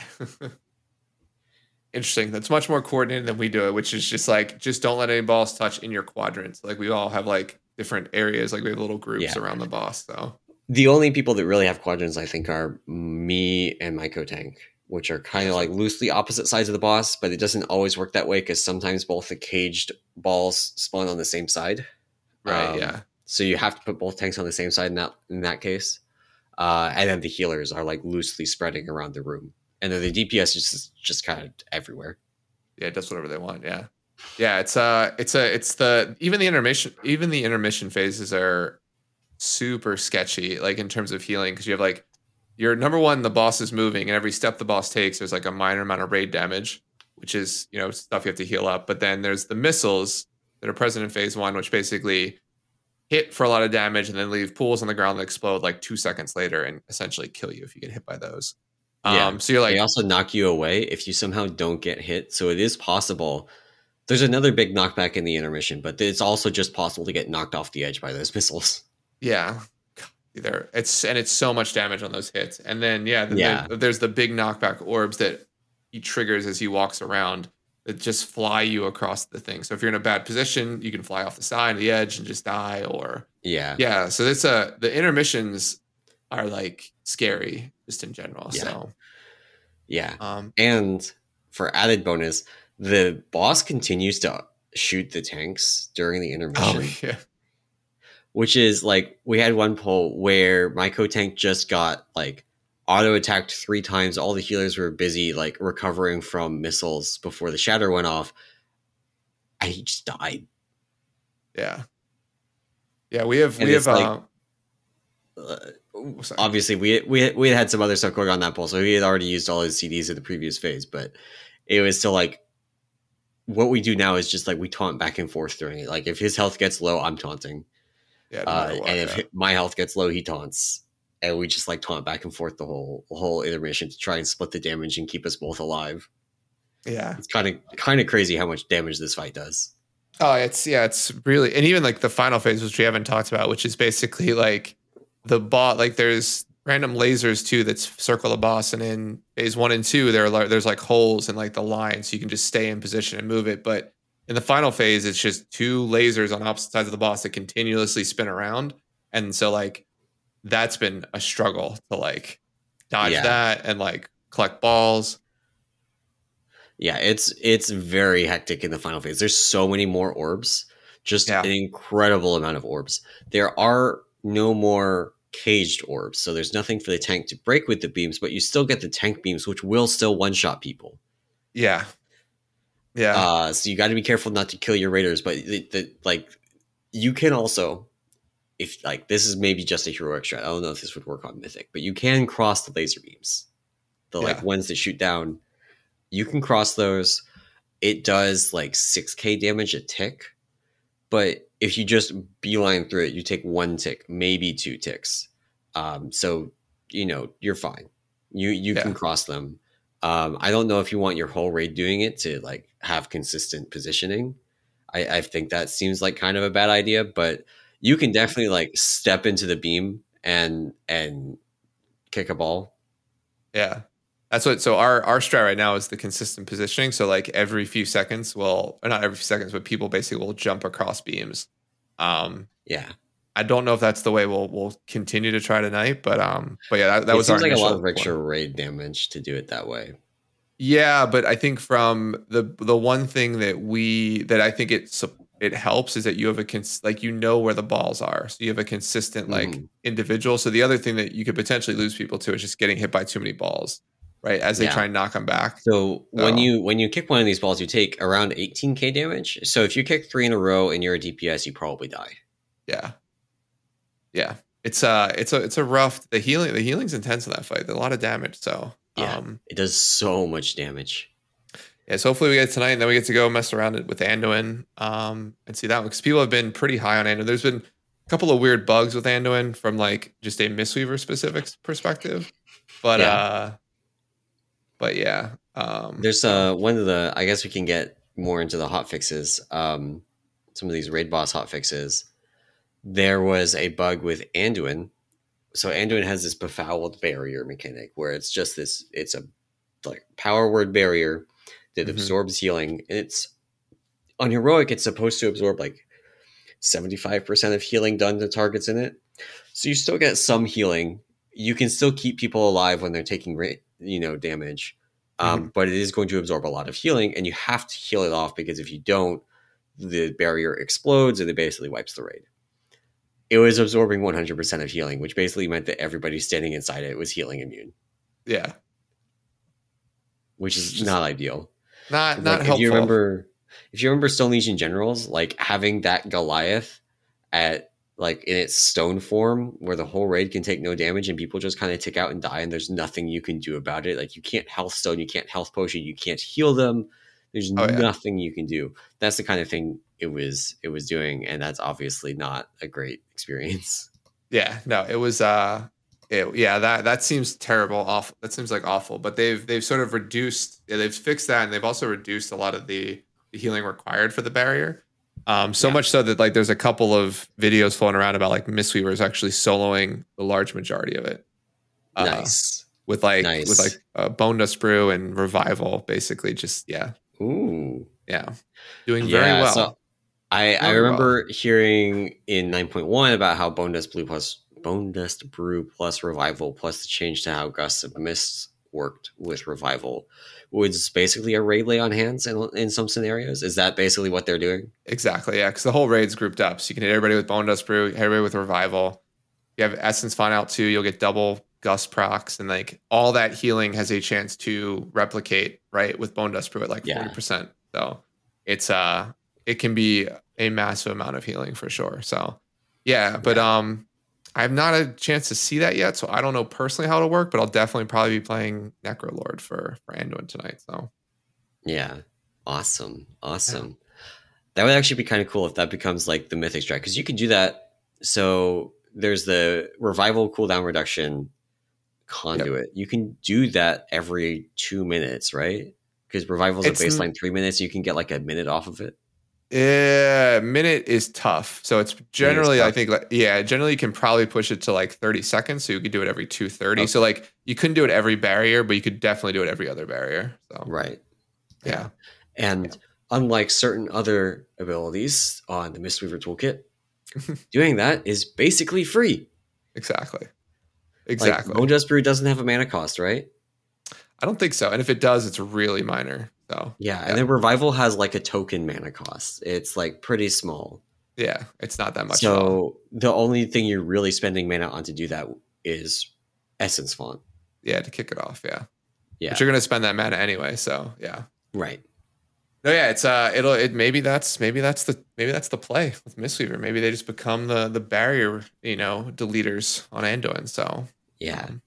Interesting. That's much more coordinated than we do it, which is just like just don't let any balls touch in your quadrants. Like we all have like different areas, like we have little groups Yeah. around the boss. So The only people that really have quadrants, I think, are me and my co-tank, which are kind of like loosely opposite sides of the boss, but it doesn't always work that way because sometimes both the caged balls spawn on the same side. right, Um, yeah. So you have to put both tanks on the same side in that in that case. Uh, and then the healers are like loosely spreading around the room. And then the D P S is just, just kind of everywhere. Yeah, it does whatever they want. Yeah. Yeah, it's uh it's a it's the even the intermission even the intermission phases are super sketchy, like in terms of healing, because you have like your number one, the boss is moving, and every step the boss takes, there's like a minor amount of raid damage, which is, you know, stuff you have to heal up. But then there's the missiles that are present in phase one, which basically hit for a lot of damage and then leave pools on the ground that explode like two seconds later and essentially kill you if you get hit by those. Yeah. Um, so you're They like, also knock you away if you somehow don't get hit. So it is possible. There's another big knockback in the intermission, but it's also just possible to get knocked off the edge by those missiles. yeah, either it's and it's so much damage on those hits. And then yeah, then Yeah. there- there's the big knockback orbs that he triggers as he walks around that just fly you across the thing. So if you're in a bad position, you can fly off the side, the edge, and just die. Or Yeah. yeah, so it's a the intermissions are like scary just in general. Yeah. So Yeah. um, And for added bonus, the boss continues to shoot the tanks during the intermission. oh yeah, Which is like we had one pull where my co-tank just got like auto attacked three times. All the healers were busy like recovering from missiles before the shatter went off. And he just died. yeah, yeah. We have And we it's have like, uh, Uh, oh, sorry. obviously, we we we had had some other stuff going on that pull, so he had already used all his C Ds in the previous phase. But it was still like what we do now is just like we taunt back and forth during it. Like if his health gets low, I'm taunting. Yeah, no Uh, matter what, and if yeah. my health gets low, he taunts, and we just like taunt back and forth the whole the whole intermission to try and split the damage and keep us both alive. yeah. It's kind of kind of crazy how much damage this fight does. Oh, it's yeah, it's really, and even like the final phase, which we haven't talked about, which is basically like the boss. Like there's random lasers too that circle the boss, and in phase one and two, there are like, there's like holes in like the line, so you can just stay in position and move it. But in the final phase, it's just two lasers on opposite sides of the boss that continuously spin around, and so like that's been a struggle to like dodge Yeah. that and like collect balls. Yeah, it's it's very hectic in the final phase. There's so many more orbs, just Yeah. an incredible amount of orbs. There are no more caged orbs, so there's nothing for the tank to break with the beams, but you still get the tank beams, which will still one-shot people. Yeah, yeah, Uh, so you got to be careful not to kill your raiders, but the, the, like you can also, if like this is maybe just a heroic strat. I don't know if this would work on Mythic, but you can cross the laser beams, the like Yeah. ones that shoot down. You can cross those. It does like six K damage a tick, but if you just beeline through it, you take one tick, maybe two ticks. Um, so you know you're fine. You you Yeah. can cross them. Um, I don't know if you want your whole raid doing it to like have consistent positioning. I, I think that seems like kind of a bad idea, but you can definitely like step into the beam and and kick a ball. Yeah. That's what, so our, our strat right now is the consistent positioning. So like every few seconds, well, or not every few seconds, but people basically will jump across beams. Um, Yeah, I don't know if that's the way we'll, we'll continue to try tonight, but, um, but yeah, that, that it was our seems like a lot initial of extra plan. raid damage to do it that way. Yeah. But I think from the, the one thing that we, that I think it, sup- it helps is that you have a, cons- like, you know where the balls are. So you have a consistent like Mhm. individual. So the other thing that you could potentially lose people to is just getting hit by too many balls. Right, as they Yeah. try and knock them back. So when So- you when you kick one of these balls, you take around eighteen K damage. So if you kick three in a row and you're a D P S, you probably die. Yeah, yeah. It's uh it's a it's a rough. The healing the healing's intense in that fight. A lot of damage. So Yeah. um It does so much damage. yeah. So hopefully we get it tonight, and then we get to go mess around it with Anduin um and see that one, because people have been pretty high on Anduin. There's been a couple of weird bugs with Anduin from like just a Mistweaver specific perspective, but Yeah. uh but yeah. Um, There's uh one of the I guess we can get more into the hot fixes. Um, some of these raid boss hot fixes. There was a bug with Anduin. So Anduin has this befouled barrier mechanic where it's just this. It's a like power word barrier that Mhm. absorbs healing, and it's on heroic. It's supposed to absorb like seventy-five percent of healing done to targets in it. So you still get some healing. You can still keep people alive when they're taking ra- you know damage. Um, but it is going to absorb a lot of healing, and you have to heal it off, because if you don't, the barrier explodes and it basically wipes the raid. It was absorbing one hundred percent of healing, which basically meant that everybody standing inside it was healing immune, yeah, which is Just not ideal. not Like, not if helpful. you remember, if you remember Stone Legion Generals, like having that Goliath at like in its stone form where the whole raid can take no damage and people just kind of tick out and die and there's nothing you can do about it. Like you can't health stone, you can't health potion, you can't heal them. There's Oh yeah. nothing you can do. That's the kind of thing it was it was doing, and that's obviously not a great experience. Yeah, no, it was uh it, yeah, that that seems terrible, awful. That seems like awful, but they've they've sort of reduced yeah, they've fixed that and they've also reduced a lot of the, the healing required for the barrier. Um so Yeah. much so that like there's a couple of videos floating around about like Mistweavers actually soloing the large majority of it. Uh Nice. with like Nice. with like uh, Bone Dust Brew and Revival basically just yeah. Ooh. Yeah. Doing very Yeah, well. so I, I Very remember hearing in nine point one about how Bone Dust Blue plus Bone Dust Brew plus Revival plus the change to how Gusts of Mist worked with Revival was basically a raid lay on hands in, in some scenarios. Is that basically what they're doing? Exactly, yeah, because the whole raid's grouped up. So you can hit everybody with Bone Dust Brew, everybody with Revival. You have Essence Fun out too. You'll get double Gust procs, and like all that healing has a chance to replicate, right, with Bone Dust Brew at like Yeah. forty percent. So it's uh it can be a massive amount of healing for sure. So yeah, but Yeah. um I've not had a chance to see that yet, so I don't know personally how it'll work, but I'll definitely probably be playing Necrolord for for Anduin tonight. So Yeah. Awesome. Awesome. That would actually be kind of cool if that becomes like the mythic strat, because you could do that. So there's the revival cooldown reduction conduit. You can do that every two minutes, right? Because revival is It's a n- baseline three minutes. You can get like a minute off of it. Yeah, minute is tough. So it's generally, I tough. think, like, yeah, generally you can probably push it to like thirty seconds. So you could do it every two thirty. Okay. So like you couldn't do it every barrier, but you could definitely do it every other barrier. So Right. yeah, And Yeah. unlike certain other abilities on the Mistweaver toolkit, doing that is basically free. exactly, Like exactly. Bone Dust Brew doesn't have a mana cost, right? I don't think so. And if it does, it's really minor. So Yeah, yeah, and then Revival has like a token mana cost. It's like pretty small. yeah, it's not that much at all. So the only thing you're really spending mana on to do that is Essence Font. Yeah, to kick it off. Yeah, Yeah, but you're gonna spend that mana anyway. So yeah. right. No, yeah, it's uh, it'll it maybe that's maybe that's the maybe that's the play with Mistweaver. Maybe they just become the the barrier, you know, deleters on Anduin. So Yeah. um,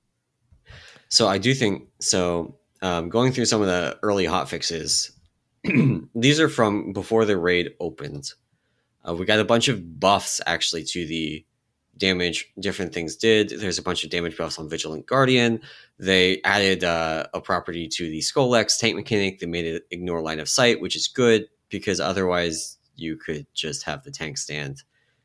So I do think so. Um, going through some of the early hot fixes, these are from before the raid opened. Uh, we got a bunch of buffs actually to the damage different things did. There's a bunch of damage buffs on Vigilant Guardian. They added uh, a property to the Skull-X tank mechanic. They made it ignore line of sight, which is good because otherwise you could just have the tank stand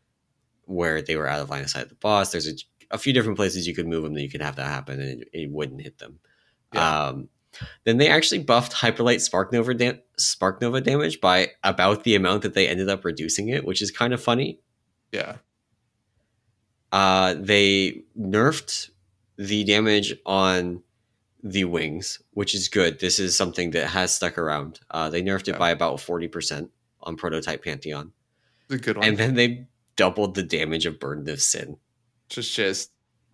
where they were out of line of sight of the boss. There's a, a few different places you could move them that you could have that happen and it, it wouldn't hit them. Yeah. Um, then they actually buffed Hyperlight Spark Nova, da- Spark Nova damage by about the amount that they ended up reducing it, which is kind of funny. yeah, Uh, they nerfed the damage on the wings, which is good. This is something that has stuck around. Uh, they nerfed it Yeah. by about forty percent on Prototype Pantheon. it's a good one. And then they doubled the damage of Burden of Sin. just just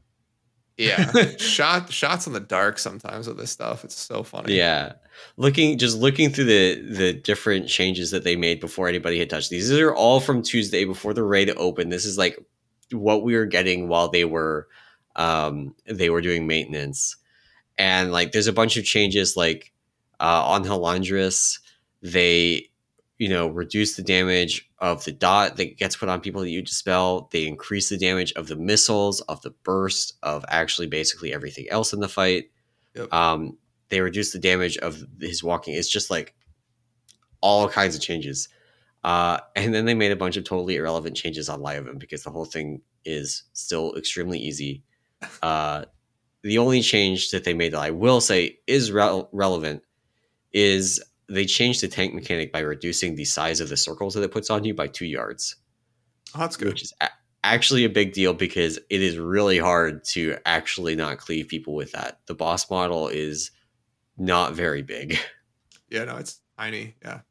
yeah, shot shots in the dark sometimes with this stuff. It's so funny. Yeah. Looking just looking through the the different changes that they made before anybody had touched these. These are all from Tuesday before the raid opened. This is like what we were getting while they were um they were doing maintenance. And like there's a bunch of changes like uh on Halandris, they you know reduce the damage of the dot that gets put on people that you dispel. They increase the damage of the missiles, of the burst, of actually basically everything else in the fight. Yep. Um, they reduce the damage of his walking. It's just like all kinds of changes. Uh, and then they made a bunch of totally irrelevant changes on Lyovin because the whole thing is still extremely easy. Uh, the only change that they made that I will say is re- relevant is they changed the tank mechanic by reducing the size of the circles that it puts on you by two yards. Oh, that's good. Which is a- actually a big deal because it is really hard to actually not cleave people with that. The boss model is not very big. Yeah, no, it's tiny. Yeah.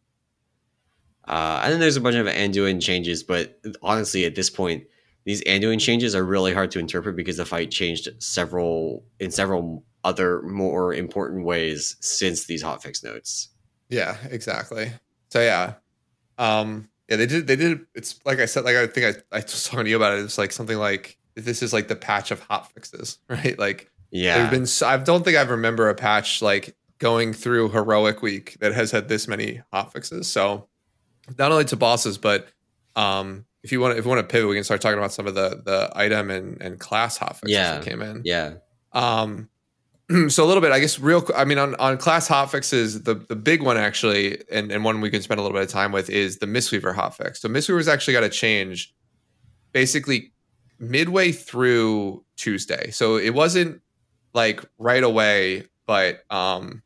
Uh, and then there's a bunch of Anduin changes, but honestly, at this point, these Anduin changes are really hard to interpret because the fight changed several in several other more important ways since these hotfix notes. Yeah, exactly. So yeah, um, yeah, they did. They did. It's like I said. Like I think I I was talking to you about it. It's like something like this is like the patch of hot fixes, right? Like there've Yeah. been. So, I don't think I remember a patch like going through Heroic Week that has had this many hot fixes. So not only to bosses, but um, if you want to, if you want to pivot, we can start talking about some of the the item and and class hot fixes that Yeah. came in. Yeah. Um, so a little bit, I guess, real. I mean, on, on class hotfixes, the the big one actually, and, and one we can spend a little bit of time with is the Mistweaver hotfix. So Mistweaver's actually got to change basically midway through Tuesday. So it wasn't like right away, but um,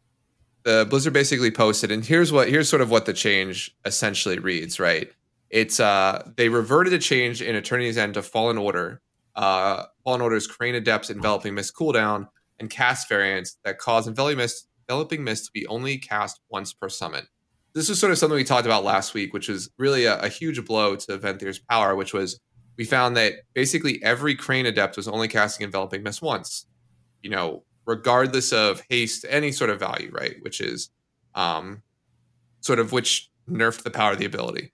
the Blizzard basically posted, and here's what here's sort of what the change essentially reads. Right, it's uh they reverted a change in Eternity's End to Fallen Order. Uh, Fallen Order's Crane Adept's Enveloping Mist cooldown and cast variants that cause enveloping mist, enveloping mist to be only cast once per summon. This is sort of something we talked about last week, which was really a, a huge blow to Venthyr's power, which was we found that basically every Crane Adept was only casting enveloping mist once, you know, regardless of haste, any sort of value, right? Which is um, sort of which nerfed the power of the ability.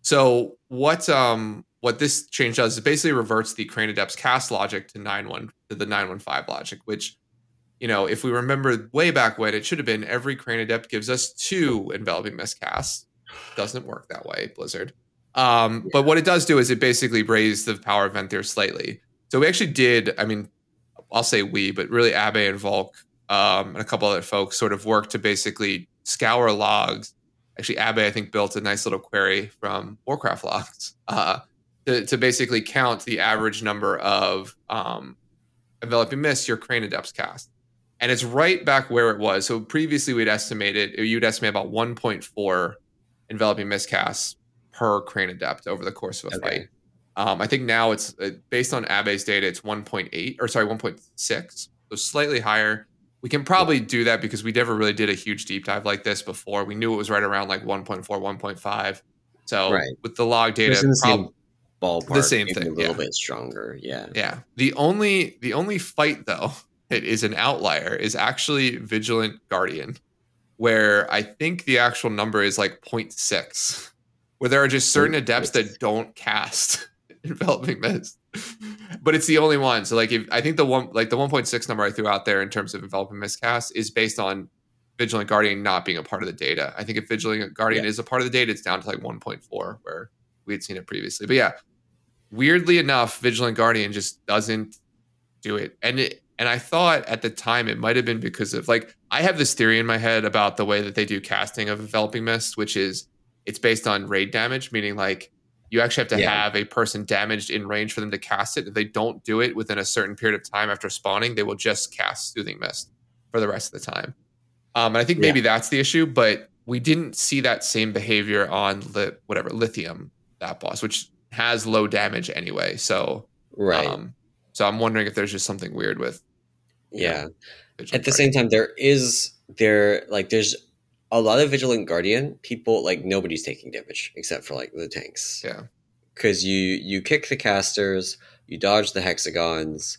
So what um what this change does is basically reverts the Crane Adept's cast logic to nine one to the nine one five logic, which, you know, if we remember way back when, it should have been every Crane Adept gives us two enveloping mist casts. Doesn't work that way, Blizzard. Um, yeah. But what it does do is it basically raised the power of Venthyr slightly. So we actually did, I mean, I'll say we, but really Abe and Volk um, and a couple other folks sort of worked to basically scour logs. Actually, Abe, I think, built a nice little query from Warcraft logs uh, to, to basically count the average number of um, enveloping mist your Crane Adepts cast. And it's right back where it was. So previously we'd estimated, you'd estimate about one point four enveloping mist casts per Crane Adept over the course of a okay. fight. Um, I think now it's uh, based on Abe's data, it's one point eight or sorry, one point six. So slightly higher. We can probably yeah. do that because we never really did a huge deep dive like this before. We knew it was right around like one point four, one point five. So right. with the log data, the prob- same ballpark, the same thing, a little yeah. bit stronger. Yeah. Yeah. The only, the only fight though, it is an outlier is actually Vigilant Guardian, where I think the actual number is like zero point six, where there are just certain adepts that don't cast enveloping mist, but it's the only one. So like, if I think the one, like the one point six number I threw out there in terms of enveloping mist cast is based on Vigilant Guardian not being a part of the data. I think if Vigilant Guardian yeah. is a part of the data, it's down to like one point four where we had seen it previously. But yeah, weirdly enough, Vigilant Guardian just doesn't do it. And it, and I thought at the time it might have been because of like, I have this theory in my head about the way that they do casting of enveloping mist, which is it's based on raid damage, meaning like you actually have to yeah. have a person damaged in range for them to cast it. If they don't do it within a certain period of time after spawning, they will just cast Soothing Mist for the rest of the time. Um, and I think maybe yeah. that's the issue, but we didn't see that same behavior on li- whatever Lithium, that boss, which has low damage anyway. So, right. Um, so I'm wondering if there's just something weird with. Yeah. Know, At the same time, there is there like there's a lot of Vigilant Guardian people, like nobody's taking damage except for like the tanks. Yeah. Because you you kick the casters, you dodge the hexagons,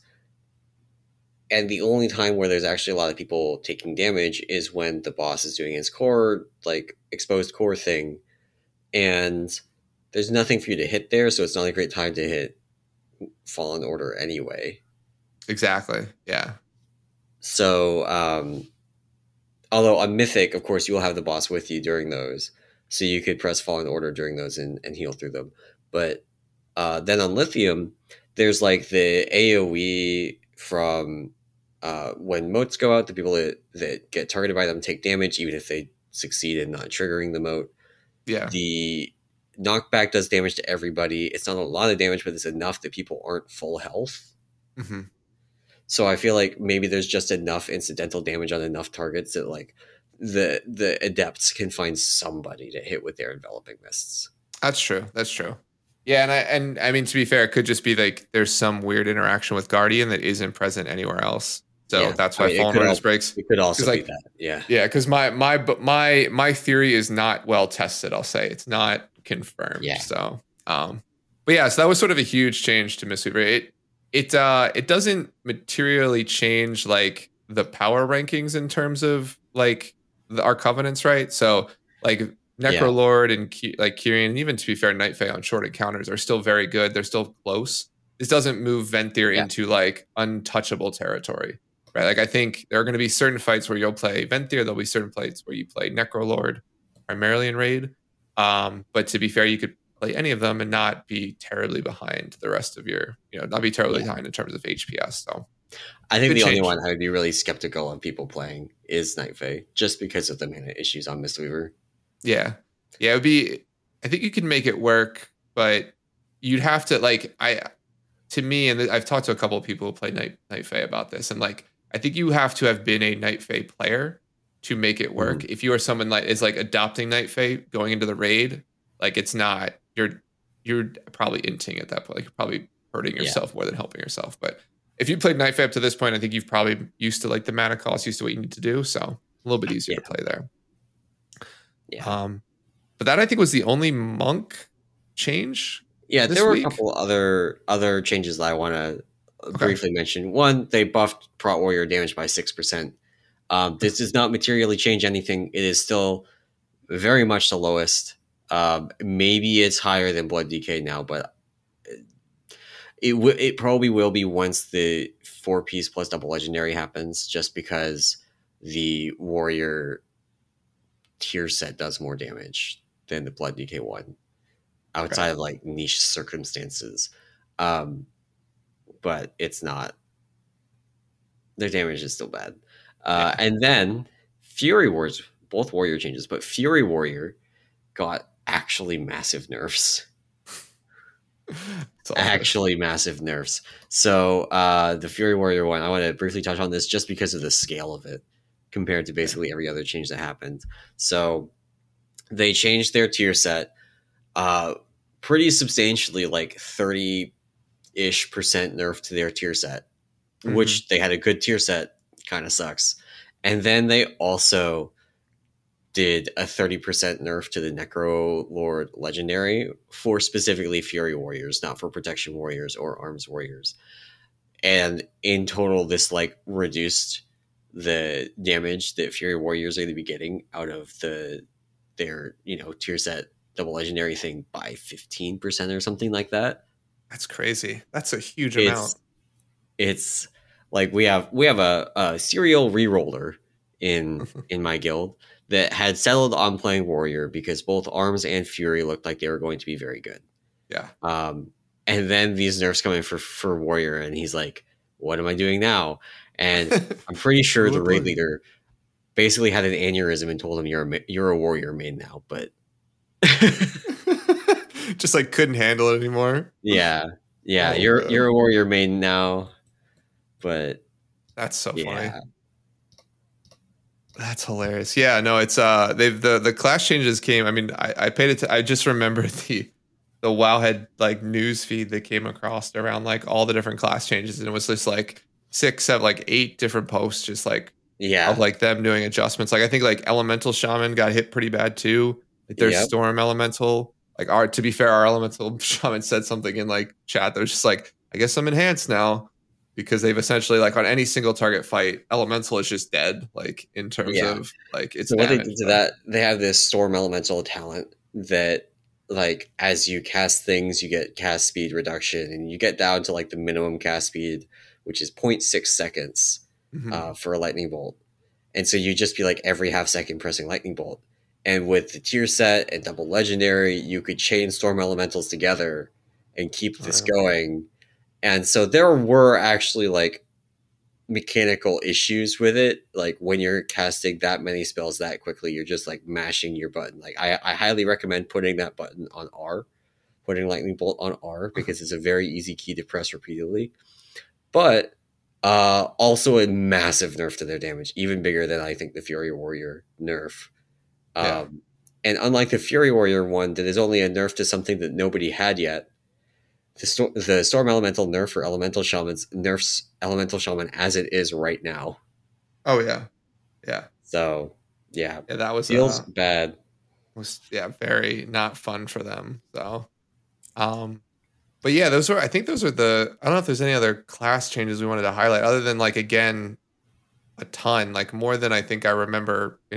and the only time where there's actually a lot of people taking damage is when the boss is doing his core, like exposed core thing, and there's nothing for you to hit there, so it's not a great time to hit Fallen Order anyway. Exactly. Yeah. So, um, although on Mythic, of course, you will have the boss with you during those, so you could press Fallen Order during those and, and heal through them. But uh, then on Lithium, there's like the AoE from uh, when motes go out, the people that, that get targeted by them take damage, even if they succeed in not triggering the mote. Yeah. The knockback does damage to everybody. It's not a lot of damage, but it's enough that people aren't full health. Mm-hmm. So I feel like maybe there's just enough incidental damage on enough targets that like the the adepts can find somebody to hit with their enveloping mists. That's true. That's true. Yeah, and I and I mean to be fair, it could just be like there's some weird interaction with Guardian that isn't present anywhere else. So yeah. that's why I mean, Fallen Orders breaks. It could also like, be that. Yeah. Yeah, because my my my my theory is not well tested, I'll say. It's not confirmed. Yeah. So um but yeah, so that was sort of a huge change to Mistweaver. It It uh it doesn't materially change like the power rankings in terms of like the, our covenants, right? So like Yeah. Necrolord and Ki- like Kyrian, and even to be fair, Night Fae on short encounters are still very good. They're still close. This doesn't move Venthyr Yeah. into like untouchable territory, right? Like I think there are going to be certain fights where you'll play Venthyr. There'll be certain fights where you play Necrolord, primarily in raid. Um, but to be fair, you could play any of them and not be terribly behind the rest of your, you know, not be terribly Yeah. behind in terms of H P S. So I think good the only change. one I would be really skeptical of people playing is Night Fae, just because of the mana issues on Mistweaver. Yeah. Yeah, it would be I think you can make it work, but you'd have to like I to me, and I've talked to a couple of people who play Night Night Fae about this, and like I think you have to have been a Night Fae player to make it work. Mhm. If you are someone like is like adopting Night Fae going into the raid, like it's not you're you're probably inting at that point. Like you're probably hurting Yeah. yourself more than helping yourself. But if you played Night Fae up to this point, I think you've probably used to like the mana cost, used to what you need to do. So a little bit easier to Yeah. play there. Yeah. Um, but that I think was the only monk change. Yeah, this there were week? a couple other other changes that I want to Okay. briefly mention. One, they buffed Prot Warrior damage by six percent. Um, this does not materially change anything. It is still very much the lowest. Um, maybe it's higher than Blood D K now, but it w- it probably will be once the four piece plus double legendary happens, just because the warrior tier set does more damage than the Blood D K one, outside Okay. of like niche circumstances. Um, but it's not. Their damage is still bad. Uh, Yeah. And then Fury Wars, both warrior changes, but Fury Warrior got actually massive nerfs. It's all Actually massive nerfs. So uh, the Fury Warrior one, I want to briefly touch on this just because of the scale of it compared to basically every other change that happened. So they changed their tier set uh, pretty substantially, like thirty-ish percent nerf to their tier set, Mhm. which they had a good tier set, kind of sucks. And then they also did a thirty percent nerf to the Necro Lord Legendary for specifically Fury Warriors, not for Protection Warriors or Arms Warriors. And in total, this like reduced the damage that Fury Warriors are going to be getting out of the their, you know, tier set double legendary thing by fifteen percent or something like that. That's crazy. That's a huge It's amount. it's like we have we have a, a serial reroller in in my guild that had settled on playing warrior because both arms and fury looked like they were going to be very good. Yeah. Um, and then these nerfs come in for for warrior, and he's like, "What am I doing now?" And I'm pretty sure the raid leader basically had an aneurysm and told him, "You're a ma- you're a warrior main now." But just like couldn't handle it anymore. yeah, yeah, Oh, you're God. you're a warrior main now. But That's so funny. yeah, That's hilarious. Yeah, no, it's uh they've the the class changes came. I mean, I, I paid it to I just remember the the Wowhead like news feed that came across around like all the different class changes, and it was just like six, seven, like eight different posts just like yeah, of like them doing adjustments. Like I think like Elemental Shaman got hit pretty bad too. Like there's Yep. Storm Elemental. Like our to be fair, our Elemental Shaman said something in like chat that was just like, I guess I'm enhanced now. Because they've essentially like on any single target fight, Elemental is just dead. Like in terms Yeah. of like it's So what they damage, did to but- that, they have this storm elemental talent that like as you cast things, you get cast speed reduction, and you get down to like the minimum cast speed, which is zero point six seconds Mhm. uh, for a lightning bolt. And so you just be like every half second pressing lightning bolt. And with the tier set and double legendary, you could chain storm elementals together and keep this Wow. going. And so there were actually like mechanical issues with it. Like when you're casting that many spells that quickly, you're just like mashing your button. Like I, I highly recommend putting that button on R, putting lightning bolt on R, because it's a very easy key to press repeatedly. But uh, also a massive nerf to their damage, even bigger than I think the Fury Warrior nerf. Um, Yeah. And unlike the Fury Warrior one, that is only a nerf to something that nobody had yet. The, sto- the Storm Elemental nerf for Elemental Shamans nerfs Elemental Shaman as it is right now. Oh yeah, yeah, So, yeah, yeah. That was feels uh, bad. was yeah very not fun for them. So, um, but yeah, those were I think those are the I don't know if there's any other class changes we wanted to highlight other than like again a ton like more than I think I remember in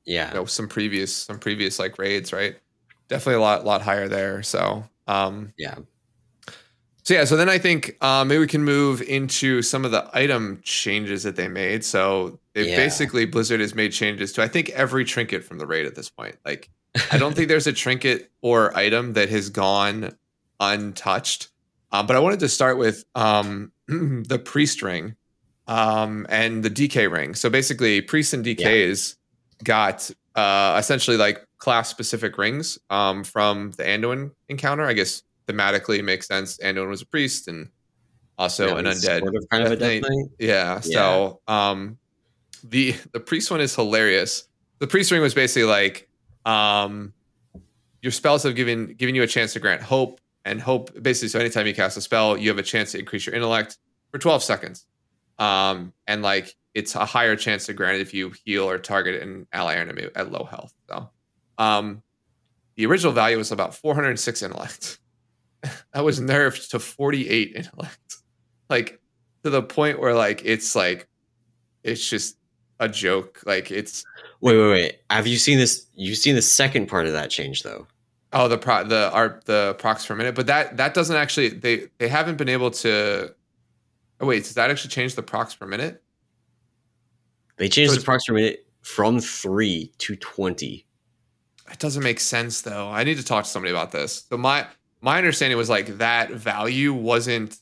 Yeah. you know, some previous some previous like raids, right? Definitely a lot lot higher there. So um Yeah. so yeah, so then I think uh, maybe we can move into some of the item changes that they made. So they Yeah. basically Blizzard has made changes to I think every trinket from the raid at this point. Like I don't think there's a trinket or item that has gone untouched. Um, but I wanted to start with um, the priest ring um, and the D K ring. So basically, priests and Yeah. D Ks got uh, essentially like class specific rings um, from the Anduin encounter. I guess thematically makes sense. Anduin was a priest and also Now an he's undead sort of kind of a death death knight. knight. Yeah. Yeah. So um, the the priest one is hilarious. The priest ring was basically like um, your spells have given given you a chance to grant hope, and hope basically. So anytime you cast a spell, you have a chance to increase your intellect for twelve seconds. Um, and like it's a higher chance to grant it if you heal or target an ally or enemy at low health. So, um, the original value was about four hundred six intellect. That was nerfed to forty-eight intellect, like to the point where like it's like it's just a joke. Like it's Wait, wait, wait. Have you seen this? You've seen the second part of that change, though. oh the pro the art the procs per minute, but that that doesn't actually they they haven't been able to. Oh wait, does that actually change the procs per minute? They changed So the it's procs per minute from three to twenty. It doesn't make sense though. I need to talk to somebody about this. So my my understanding was like that value wasn't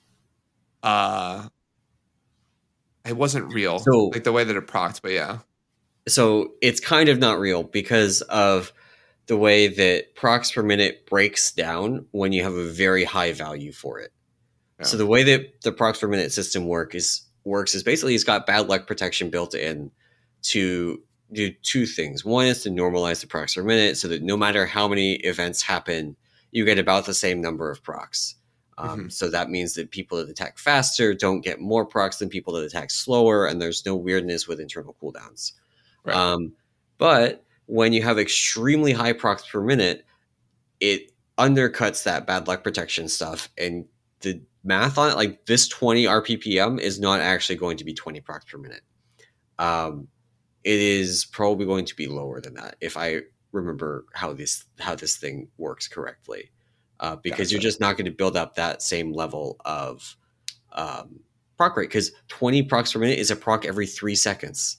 uh it wasn't real. So, Like the way that it procs, but yeah. so it's kind of not real because of the way that procs per minute breaks down when you have a very high value for it. Yeah. So the way that the procs per minute system work is works is basically it's got bad luck protection built in to do two things. One is to normalize the procs per minute so that no matter how many events happen, you get about the same number of procs. Um, Mm-hmm. So that means that people that attack faster don't get more procs than people that attack slower, and there's no weirdness with internal cooldowns. Right. Um, but when you have extremely high procs per minute, it undercuts that bad luck protection stuff, and the math on it, like this twenty R P P M is not actually going to be twenty procs per minute. Um, it is probably going to be lower than that if I remember how this how this thing works correctly, uh, because Gotcha. you're just not going to build up that same level of um, proc rate because twenty procs per minute is a proc every three seconds.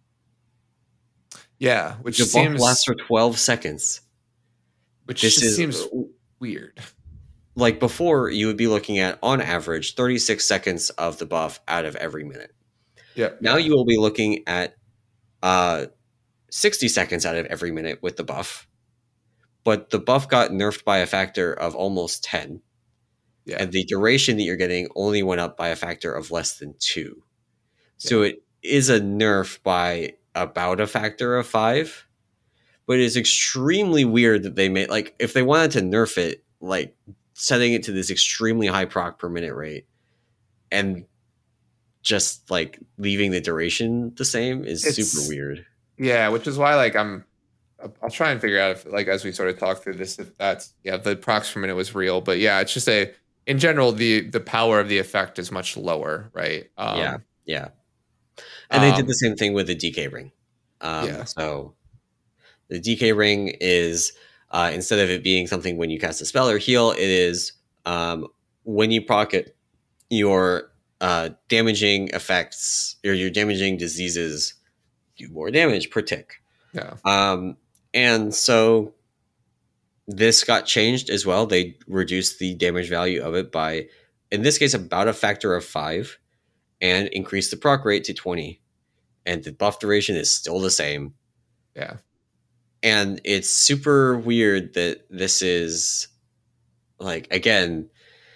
Yeah, which The buff seems lasts for twelve seconds. which This just is seems weird. like before you would be looking at on average thirty-six seconds of the buff out of every minute. Yeah. Now yeah. you will be looking at uh, sixty seconds out of every minute with the buff, but the buff got nerfed by a factor of almost ten, Yeah. and the duration that you're getting only went up by a factor of less than two. So it is a nerf by about a factor of five, but it's extremely weird that they made, like, if they wanted to nerf it, like setting it to this extremely high proc per minute rate and just like leaving the duration the same is It's- super weird. Yeah, which is why like I'm I'll try and figure out if like as we sort of talk through this if that's yeah the procs per minute was real, but yeah it's just a in general the the power of the effect is much lower, right? Um, Yeah, yeah. And they did um, the same thing with the D K ring. Um, Yeah. So the D K ring is uh, instead of it being something when you cast a spell or heal, it is um, when you proc it, your uh, damaging effects or your damaging diseases do more damage per tick. Yeah. Um, and so this got changed as well. They reduced the damage value of it by, in this case, about a factor of five, and increased the proc rate to twenty. And the buff duration is still the same. Yeah. And it's super weird that this is like, again,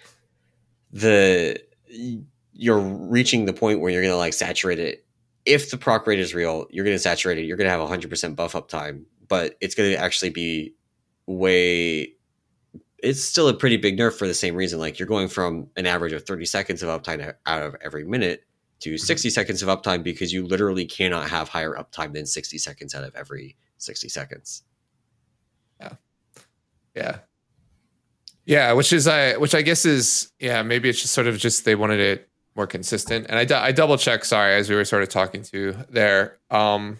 the you're reaching the point where you're gonna like saturate it. If the proc rate is real, you're gonna saturate it. You're gonna have one hundred percent buff uptime, but it's gonna actually be way. It's still a pretty big nerf for the same reason. Like you're going from an average of thirty seconds of uptime out of every minute to sixty seconds of uptime because you literally cannot have higher uptime than sixty seconds out of every sixty seconds. Yeah. Yeah. Yeah, which is I which I guess is yeah, maybe it's just sort of just they wanted it more consistent. And I, I double checked, sorry, as we were sort of talking to there. Um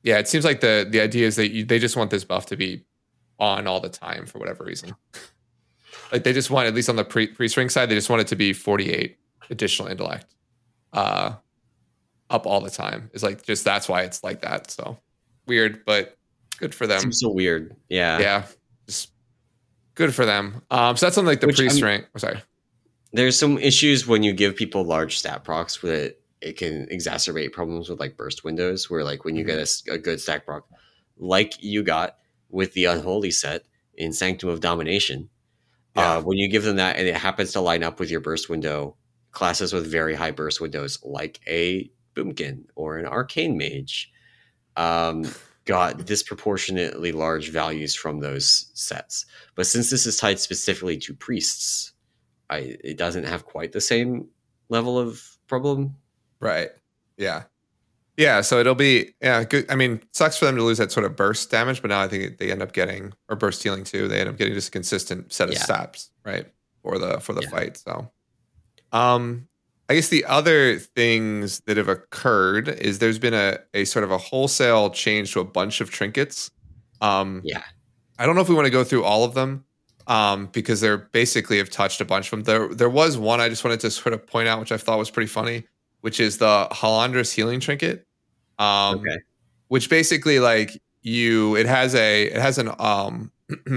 Yeah, it seems like the the idea is that you, they just want this buff to be on all the time for whatever reason. Like they just want, at least on the pre pre string side, they just want it to be forty-eight additional intellect, uh, up all the time. It's like just that's why it's like that. So weird, but good for them. Seems so weird. Yeah. Yeah, just good for them. Um, so that's on like the Which, pre I mean, string. Oh, sorry. there's some issues when you give people large stat procs where it, it can exacerbate problems with like burst windows, where like when you Mhm. get a, a good stack proc, like you got with the Unholy set in Sanctum of Domination, Yeah. uh, when you give them that and it happens to line up with your burst window, classes with very high burst windows like a Boomkin or an Arcane Mage um, got disproportionately large values from those sets. But since this is tied specifically to priests, I it doesn't have quite the same level of problem. Right. Yeah. Yeah. So it'll be, yeah, good. I mean, sucks for them to lose that sort of burst damage, but now I think they end up getting, or burst healing too. They end up getting just a consistent set of Yeah. stats, right? For the, for the Yeah. fight. So, um, I guess the other things that have occurred is there's been a, a sort of a wholesale change to a bunch of trinkets. Um, Yeah. I don't know if we want to go through all of them, um, because they're basically have touched a bunch of them. There, there was one I just wanted to sort of point out, which I thought was pretty funny, which is the Halandras healing trinket. Um, Okay. which basically like you, it has a, it has an, um,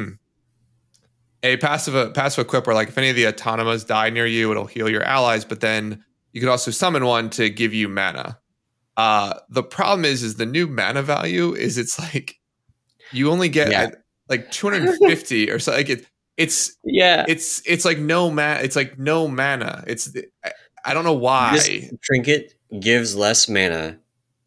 a passive, a passive equip where like if any of the autonomas die near you, it'll heal your allies, but then you could also summon one to give you mana. Uh, the problem is, is the new mana value is it's like you only get Yeah. uh, like two hundred fifty or so. Like it, it's Yeah. it's it's like no mana. It's like no mana. It's I, I don't know why. This trinket gives less mana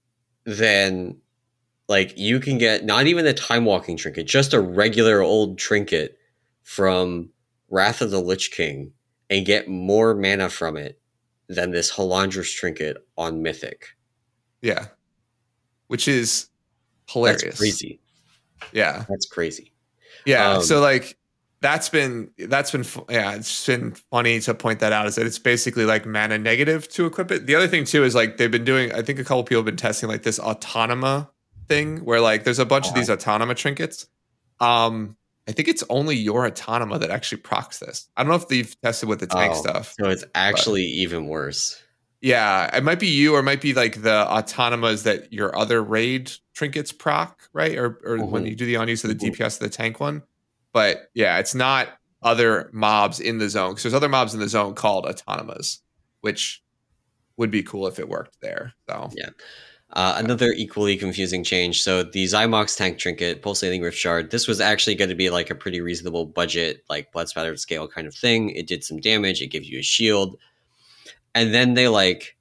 than like you can get not even a time walking trinket, just a regular old trinket from Wrath of the Lich King and get more mana from it than this Halandras trinket on Mythic. Yeah, which is hilarious. That's crazy. Yeah, That's crazy. yeah. Um, so like that's been that's been fu- yeah, it's been funny to point that out. Is that it's basically like mana negative to equip it. The other thing too is like they've been doing. I think a couple people have been testing like this autonoma thing where like there's a bunch of these autonoma trinkets. Um, I think it's only your autonoma that actually procs this. I don't know if they've tested with the tank oh, stuff. So it's actually even worse. Yeah, it might be you, or it might be like the autonomas that your other raid trinkets proc, right? Or or Mhm. when you do the on use of the Mhm. D P S of the tank one. But yeah, it's not other mobs in the zone because there's other mobs in the zone called autonomas, which would be cool if it worked there. So Yeah. Uh, another equally confusing change. So the Zymox tank trinket, pulsating rift shard. This was actually going to be like a pretty reasonable budget, like blood spattered scale kind of thing. It did some damage. It gives you a shield, and then they like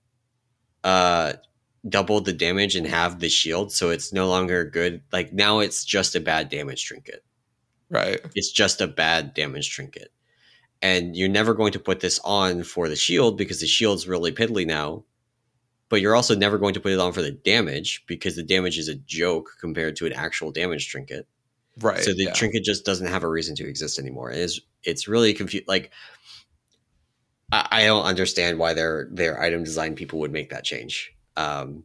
uh doubled the damage and have the shield, so it's no longer good. Like now, it's just a bad damage trinket. right, It's just a bad damage trinket, and you're never going to put this on for the shield because the shield's really piddly now. But you're also never going to put it on for the damage because the damage is a joke compared to an actual damage trinket. right. So the yeah. trinket just doesn't have a reason to exist anymore. It's it's really confused. Like I, I don't understand why their their item design people would make that change. Um,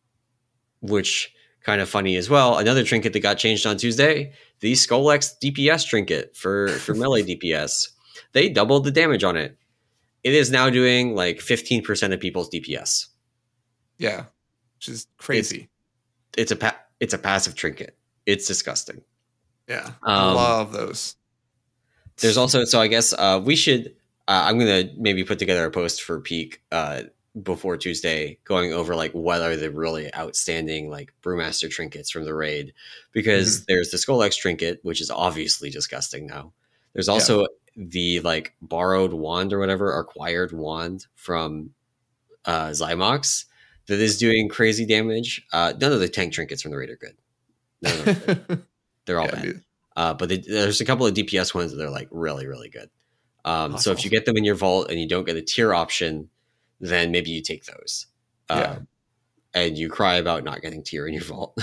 which kind of funny as well. Another trinket that got changed on Tuesday, the Skullx D P S trinket for for melee D P S. They doubled the damage on it. It is now doing like fifteen percent of people's D P S. Yeah, which is crazy. It's a pa- it's a passive trinket. It's disgusting. Yeah, I Um, love those. There's also so I guess uh, we should. Uh, I'm gonna maybe put together a post for Peak uh, before Tuesday, going over like what are the really outstanding like Brewmaster trinkets from the raid, because Mhm. there's the Skullx trinket, which is obviously disgusting now. There's also the like borrowed wand or whatever, acquired wand from uh, Zymox that is doing crazy damage. Uh, none of the tank trinkets from the raid are good. None of them are good. They're all Yeah, bad. dude. Uh, but they, there's a couple of D P S ones that are like really, really good. Um, That's so if you awesome. get them in your vault and you don't get a tier option, then maybe you take those. Uh, Yeah. And you cry about not getting tier in your vault.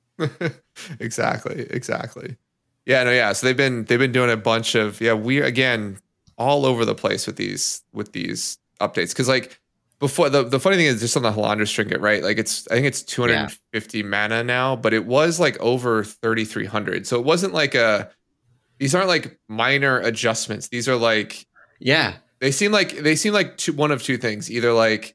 exactly, exactly. Yeah, no, yeah. So they've been they've been doing a bunch of yeah, we again all over the place with these with these updates because like before the, the funny thing is just on the Halandra trinket, right? Like it's I think it's two hundred fifty yeah. mana now, but it was like over thirty-three hundred. So it wasn't like a these aren't like minor adjustments. These are like yeah. They seem like they seem like two, one of two things. Either like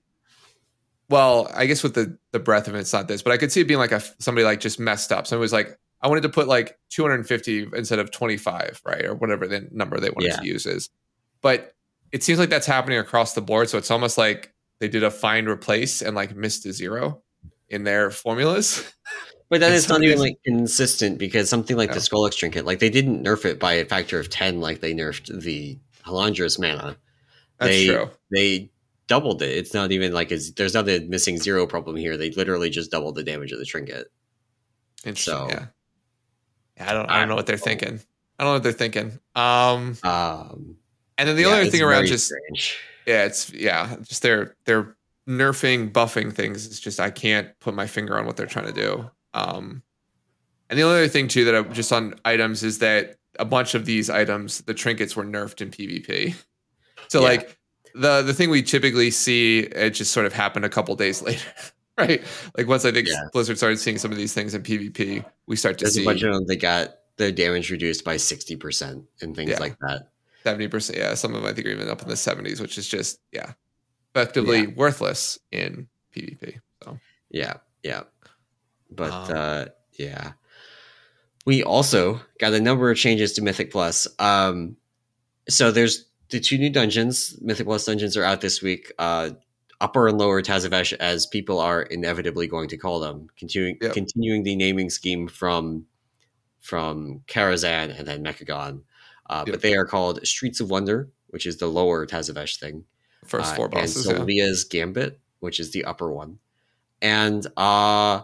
well, I guess with the the breadth of it, it's not this, but I could see it being like a somebody like just messed up. Somebody was like, I wanted to put like two hundred fifty instead of twenty-five, right? Or whatever the number they wanted yeah. to use is. But it seems like that's happening across the board. So it's almost like they did a find replace and like missed a zero in their formulas. But that is not even like consistent because something like yeah. the Skrillex trinket, like they didn't nerf it by a factor of ten like they nerfed the Halandra's mana. That's they, true. They doubled it. It's not even like it's, there's not a missing zero problem here. They literally just doubled the damage of the trinket. Interesting. So, yeah. yeah. I don't. I don't know what they're thinking. I don't know what they're thinking. Um. Um. And then the yeah, other thing around just strange. yeah, it's yeah, just they're they're nerfing, buffing things. It's just I can't put my finger on what they're trying to do. Um. And the other thing too that I just on items is that a bunch of these items, the trinkets were nerfed in PvP. So yeah. like. The the thing we typically see, it just sort of happened a couple days later, right? Like once I think yeah. Blizzard started seeing some of these things in PvP, we start to There's see a bunch of them that got their damage reduced by sixty percent and things yeah. like that. seventy percent, yeah. Some of them I think are even up in the seventies, which is just, yeah, effectively yeah. worthless in PvP. So yeah, yeah. But um, uh, yeah. We also got a number of changes to Mythic Plus. Um, so there's the two new dungeons, Mythic Plus dungeons, are out this week. Uh, upper and lower Tazavesh, as people are inevitably going to call them, continuing yep. continuing the naming scheme from from Karazhan and then Mechagon. Uh, yep. But they are called Streets of Wonder, which is the lower Tazavesh thing. First four uh, bosses. And Sylvia's yeah. Gambit, which is the upper one. And uh,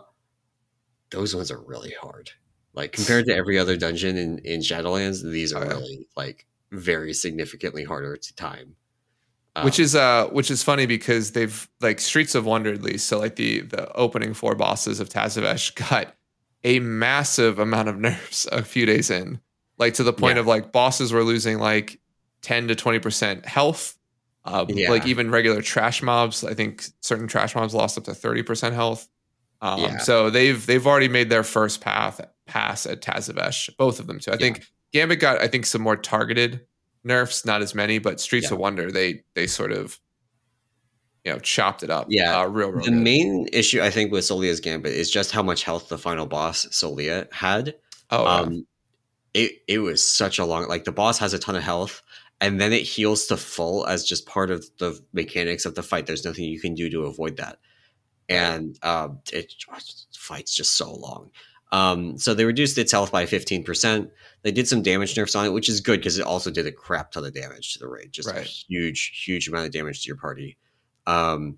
those ones are really hard. Like compared to every other dungeon in, in Shadowlands, these are oh, yeah. really like very significantly harder to time. Um, which is uh which is funny because they've like Streets of Wonder at least, so like the the opening four bosses of Tazavesh got a massive amount of nerfs a few days in. Like to the point yeah. of like bosses were losing like ten to twenty percent health. Um, yeah. Like even regular trash mobs, I think certain trash mobs lost up to thirty percent health. Um, yeah. So they've they've already made their first path pass at Tazavesh, both of them too. I yeah. think Gambit got I think some more targeted nerfs, not as many, but Streets yeah. of Wonder they they sort of you know chopped it up. Yeah, uh, real, real the good. main issue I think with Solia's Gambit is just how much health the final boss Solia had. Oh, um, yeah. it it was such a long like the boss has a ton of health. And then it heals to full as just part of the mechanics of the fight. There's nothing you can do to avoid that. And um, it fights just so long. Um, so they reduced its health by fifteen percent. They did some damage nerfs on it, which is good because it also did a crap ton of damage to the raid. Just right. a huge, huge amount of damage to your party. Um,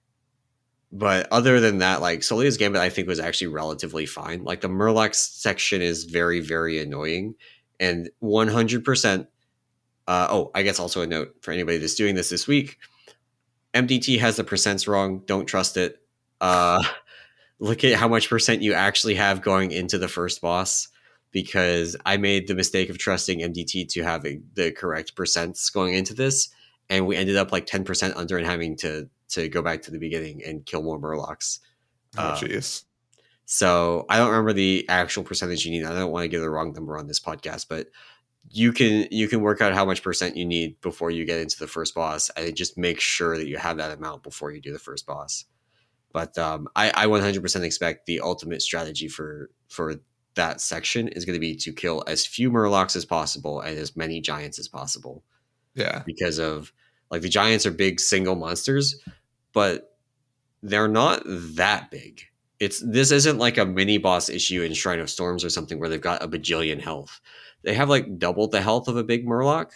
but other than that, like Solia's Gambit, I think was actually relatively fine. Like the Murloc section is very, very annoying. And one hundred percent Uh, oh, I guess also a note for anybody that's doing this this week. M D T has the percents wrong. Don't trust it. Uh, look at how much percent you actually have going into the first boss, because I made the mistake of trusting M D T to have a, the correct percents going into this, and we ended up like ten percent under and having to to go back to the beginning and kill more Murlocs. Oh, jeez. Uh, so I don't remember the actual percentage you need. I don't want to give the wrong number on this podcast, but you can you can work out how much percent you need before you get into the first boss, and just make sure that you have that amount before you do the first boss. But um, I, I one hundred percent expect the ultimate strategy for for that section is going to be to kill as few Murlocs as possible and as many giants as possible. Yeah, because of like the giants are big single monsters, but they're not that big. It's this isn't like a mini boss issue in Shrine of Storms or something where they've got a bajillion health. They have like double the health of a big Murloc,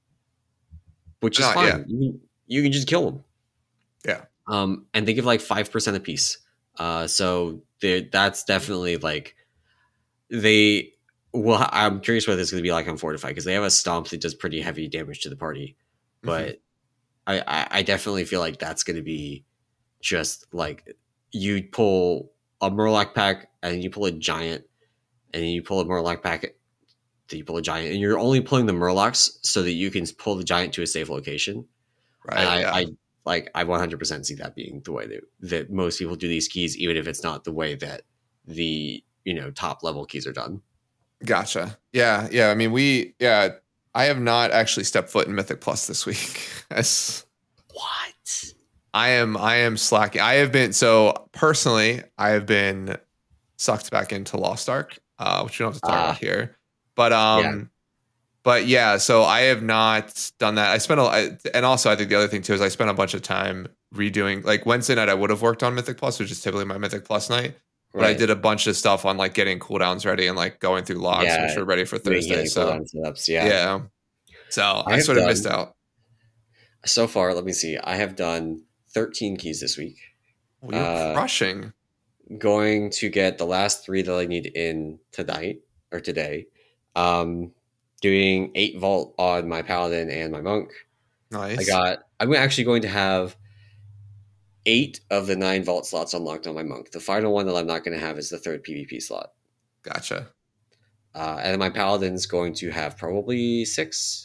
which is Not, fine. Yeah. You, can, you can just kill them. Yeah. Um, and they give like five percent apiece. Uh, so that's definitely like they. Well, I'm curious what this is going to be like on Fortify, because they have a stomp that does pretty heavy damage to the party. But mm-hmm. I, I, I definitely feel like that's going to be just like you pull a Murloc pack and you pull a giant, and you pull a Murloc pack. You pull a giant, and you're only pulling the Murlocs so that you can pull the giant to a safe location. Right. I, yeah. I like I one hundred percent see that being the way that, that most people do these keys, even if it's not the way that the, you know, top level keys are done. Gotcha. Yeah, yeah. I mean, we yeah. I have not actually stepped foot in Mythic Plus this week. As What? I am, I am slacking. I have been so personally. I have been sucked back into Lost Ark, uh, which we don't have to talk Uh, about here. But yeah. um, but yeah. So I have not done that. I spent a I, and also I think the other thing too is I spent a bunch of time redoing. Like Wednesday night, I would have worked on Mythic Plus, which is typically my Mythic Plus night. But I Right. did a bunch of stuff on like getting cooldowns ready and like going through logs to make Yeah. sure we're ready for Doing Thursday. healing So cooldown setups. Yeah. yeah. So I I have sort of missed done out. so far. Let me see. I have done thirteen keys this week. Well, you're Uh, crushing. going to get the last three that I need in tonight or today. Um, doing eight vault on my paladin and my monk. I Nice. got. I'm actually going to have eight of the nine vault slots unlocked on my monk. The final one that I'm not going to have is the third PvP slot. Gotcha. Uh, and then my paladin's going to have probably six,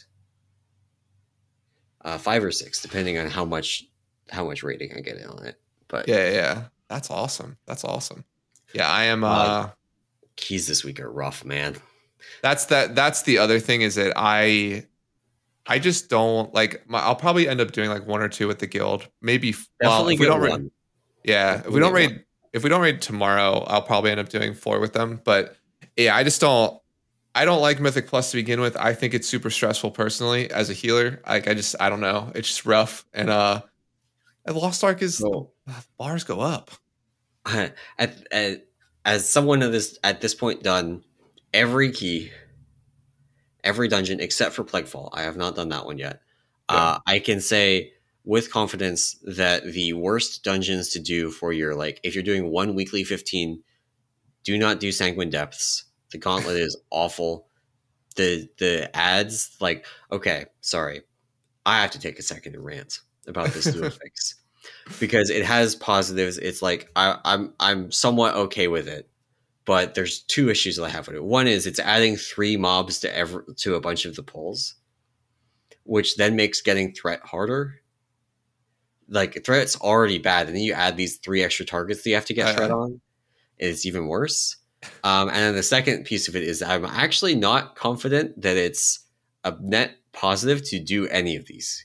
uh, five or six, depending on how much how much rating I get in on it. But Yeah, yeah, yeah. That's awesome. That's awesome. Yeah, I am. uh, Uh, keys this week are rough, man. that's that. That's the other thing is that I, I just don't like. My, I'll probably end up doing like one or two with the guild. Maybe. Well, Definitely if we get don't raid, one. yeah, if we Definitely don't get raid, one. if we don't raid tomorrow, I'll probably end up doing four with them. But yeah, I just don't. I don't like Mythic Plus to begin with. I think it's super stressful personally as a healer. Like I just, I don't know. It's just rough. And uh, and Lost Ark is So bars go up. at, at, as someone of this at this point done every key, every dungeon except for Plaguefall. I have not done that one yet. Yeah. Uh, I can say with confidence that the worst dungeons to do for your like if you're doing one weekly fifteen, do not do Sanguine Depths. The gauntlet is awful. The the ads like okay, sorry, I have to take a second to rant about this dual fix because it has positives. It's like I, I'm I'm somewhat okay with it, but there's two issues that I have with it. One is it's adding three mobs to ever to a bunch of the pulls, which then makes getting threat harder. Like threat's already bad, and then you add these three extra targets that you have to get Uh, threat on. It's even worse. Um, and then the second piece of it is I'm actually not confident that it's a net positive to do any of these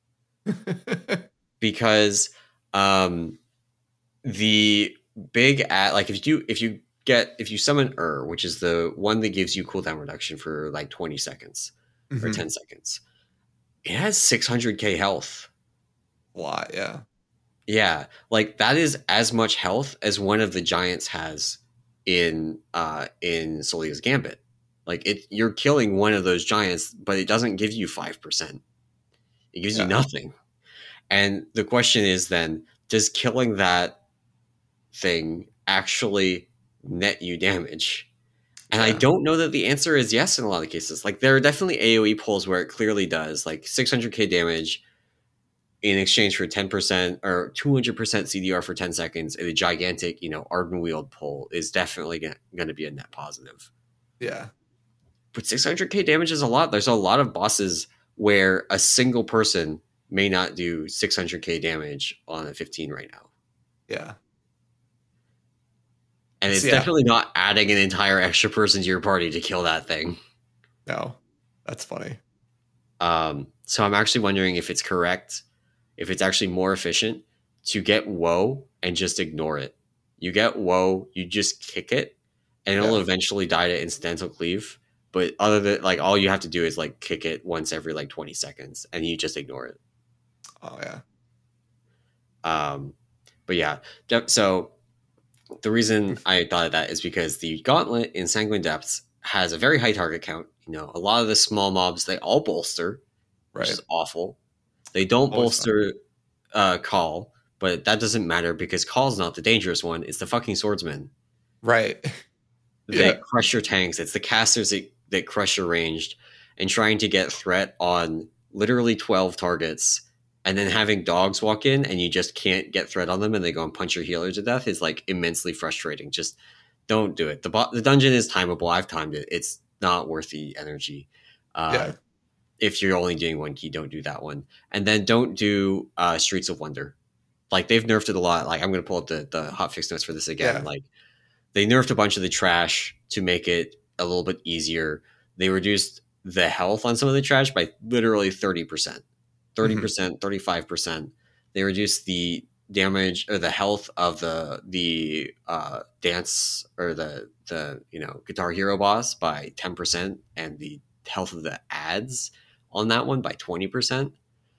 because um, the big ad like if you if you get if you summon Ur, which is the one that gives you cooldown reduction for like twenty seconds or Mhm. ten seconds, it has six hundred k health. A lot, yeah. Yeah, like that is as much health as one of the giants has in uh in Solia's Gambit. Like it you're killing one of those giants, but it doesn't give you five percent. It gives Yeah. you nothing. And the question is then, does killing that thing actually net you damage? And I Yeah. don't know that the answer is yes in a lot of cases. Like there are definitely AoE pulls where it clearly does, like six hundred k damage in exchange for ten percent or two hundred percent C D R for ten seconds and a gigantic, you know, Ardenweald pull is definitely going to be a net positive. Yeah. But six hundred k damage is a lot. There's a lot of bosses where a single person may not do six hundred k damage on a fifteen right now. Yeah. And it's Yeah. definitely not adding an entire extra person to your party to kill that thing. No. That's funny. Um, so I'm actually wondering if it's correct, if it's actually more efficient to get woe and just ignore it. You get woe, you just kick it, and it'll Yeah. eventually die to incidental cleave. But other than like all you have to do is like kick it once every like twenty seconds and you just ignore it. Oh yeah. Um, but yeah, so the reason I thought of that is because the gauntlet in Sanguine Depths has a very high target count. You know, a lot of the small mobs, they all bolster, which Right. is awful. They don't Always bolster uh, Call, but that doesn't matter because Call's not the dangerous one. It's the fucking swordsman Right. that Yeah. crush your tanks. It's the casters that, that crush your ranged and trying to get threat on literally twelve targets and then having dogs walk in and you just can't get threat on them and they go and punch your healer to death is like immensely frustrating. Just don't do it. The, bo- the dungeon is timeable. I've timed it. It's not worth the energy. Uh, Yeah. if you're only doing one key, don't do that one. And then don't do uh, Streets of Wonder. Like they've nerfed it a lot. Like I'm going to pull up the, the hotfix notes for this again. Yeah. Like they nerfed a bunch of the trash to make it a little bit easier. They reduced the health on some of the trash by literally thirty percent, thirty percent, mm-hmm. thirty-five percent. They reduced the damage or the health of the the uh, dance or the the you know Guitar Hero boss by ten percent, and the health of the ads on that one by twenty percent.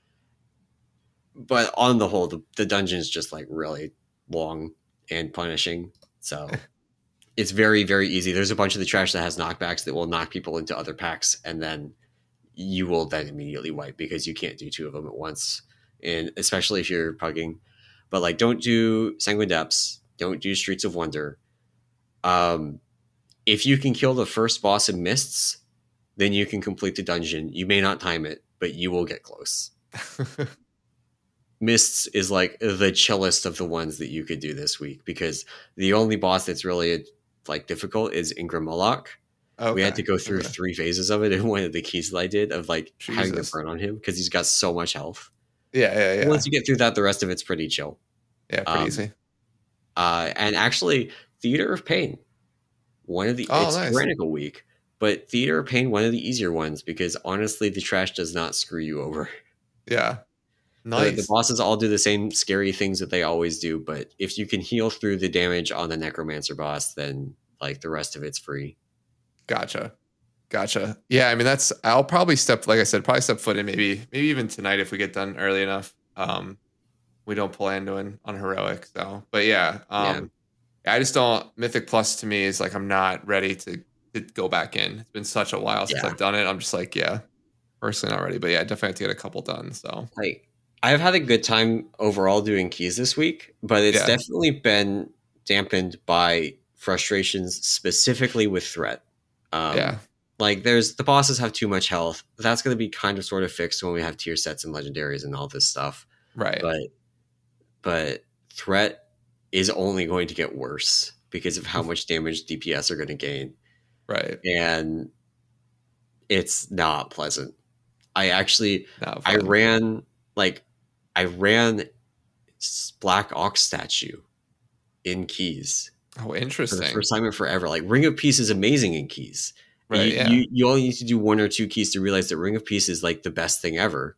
But on the whole, the, the dungeon is just like really long and punishing. So it's very, very easy. There's a bunch of the trash that has knockbacks that will knock people into other packs, and then you will then immediately wipe because you can't do two of them at once. And especially if you're pugging. But like, don't do Sanguine Depths. Don't do Streets of Wonder. Um, if you can kill the first boss in Mists, then you can complete the dungeon. You may not time it, but you will get close. Mists is like the chillest of the ones that you could do this week, because the only boss that's really like difficult is Ingram Moloch. Okay. We had to go through okay. three phases of it in one of the keys that I did of like Jesus. having to burn on him because he's got so much health. Yeah, yeah, yeah. Once you get through that, the rest of it's pretty chill. Yeah, pretty um, easy. Uh, and actually, Theater of Pain, one of the oh, it's nice. Tyrannical week, but Theater of Pain, one of the easier ones, because honestly, the trash does not screw you over. Yeah. Nice. The, the bosses all do the same scary things that they always do, but if you can heal through the damage on the Necromancer boss, then like the rest of it's free. Gotcha. Gotcha. Yeah, I mean that's I'll probably step like I said, probably step foot in maybe maybe even tonight if we get done early enough. Um we don't pull Anduin on heroic, so but yeah. Um yeah. I just don't Mythic Plus to me is like I'm not ready to, to go back in. It's been such a while since yeah. I've done it. I'm just like, yeah, personally not ready. But yeah, definitely have to get a couple done. So like I've had a good time overall doing keys this week, but it's yeah. definitely been dampened by frustrations specifically with threat. Um, yeah. Like there's the bosses have too much health. That's going to be kind of sort of fixed when we have tier sets and legendaries and all this stuff. Right. But, but threat is only going to get worse because of how much damage D P S are going to gain. Right. And it's not pleasant. I actually, I ran like, I ran Black Ox statue in keys. Oh, interesting. For the first time in forever. Like Ring of Peace is amazing in keys. Right, you, yeah. you, you only need to do one or two keys to realize that Ring of Peace is like the best thing ever.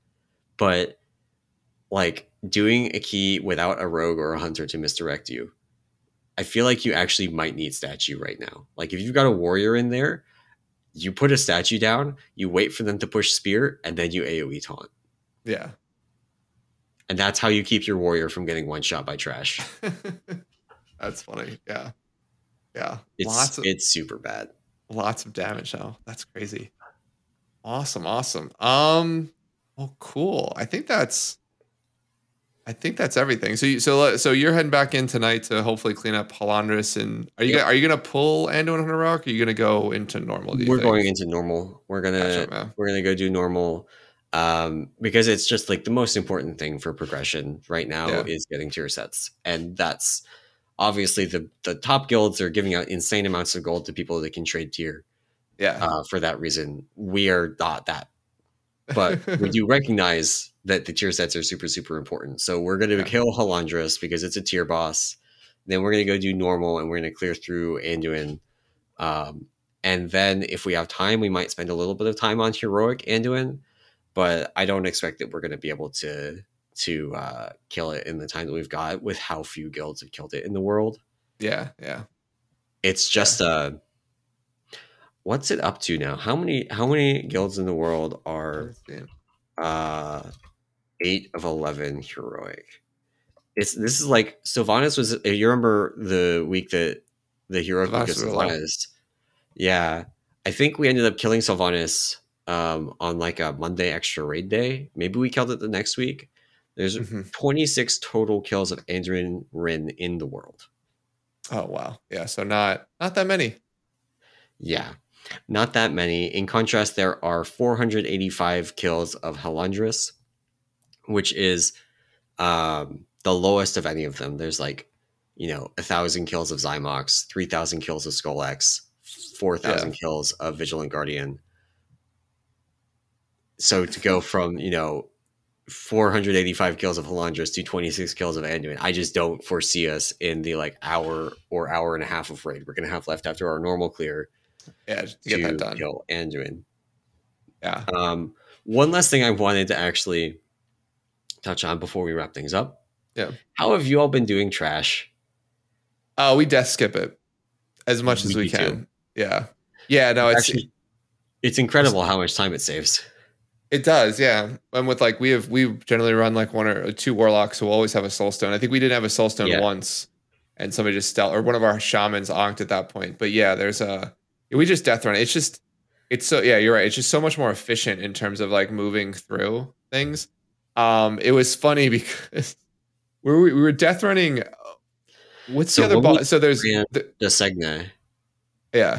But like doing a key without a rogue or a hunter to misdirect you, I feel like you actually might need statue right now. Like if you've got a warrior in there, you put a statue down, you wait for them to push spear, and then you AoE taunt. Yeah. And that's how you keep your warrior from getting one shot by trash. That's funny. Yeah. Yeah. It's, lots of, it's super bad. Lots of damage though. That's crazy. Awesome. Awesome. Um, well, cool. I think that's, I think that's everything. So you, so, so you're heading back in tonight to hopefully clean up Halandris, and are you, yep. gonna, are you going to pull Anduin on a rock? Or are you going to go into normal? We're think? going into normal. We're going to, gotcha, we're going to go do normal. Um, because it's just like the most important thing for progression right now yeah. is getting tier sets. And that's obviously the, the top guilds are giving out insane amounts of gold to people that can trade tier. Yeah. Uh, for that reason, we are not that, but we do recognize that the tier sets are super, super important. So we're going to yeah. kill Halandris because it's a tier boss. Then we're going to go do normal and we're going to clear through Anduin. Um, and then if we have time, we might spend a little bit of time on heroic Anduin. But I don't expect that we're going to be able to to uh, kill it in the time that we've got with how few guilds have killed it in the world. Yeah, yeah. It's just yeah. uh, what's it up to now? How many how many guilds in the world are uh, eight of eleven heroic? It's this is like Sylvanas was. You remember the week that the heroic week of Sylvanas? Yeah, I think we ended up killing Sylvanas. Um, on like a Monday extra raid day. Maybe we killed it the next week. There's mm-hmm. twenty-six total kills of Anduin Wrynn in the world. Oh, wow. Yeah, so not not that many. Yeah, not that many. In contrast, there are four hundred eighty-five kills of Halandris, which is um, the lowest of any of them. There's like, you know, one thousand kills of Zymox, three thousand kills of Skull X, four thousand yeah. kills of Vigilant Guardian. So to go from, you know, four hundred eighty-five kills of Halandras to twenty-six kills of Anduin, I just don't foresee us in the like hour or hour and a half of raid we're going to have left after our normal clear Yeah, to get that to done. kill Anduin. Yeah. Um, one last thing I wanted to actually touch on before we wrap things up. Yeah. How have you all been doing trash? Oh, uh, we death skip it as much We as we do can. too. Yeah. Yeah. No, it's Actually, it's incredible how much time it saves. It does, yeah. And with like we have we generally run like one or two warlocks who always have a soulstone. I think we didn't have a soulstone Yeah. once, and somebody just stealth or one of our shamans onked at that point. But yeah, there's a we just death run. It's just it's so yeah, you're right. It's just so much more efficient in terms of like moving through things. Um, it was funny because we were, we were death running. What's So the other when we boss? So there's ran the, the Segna, yeah,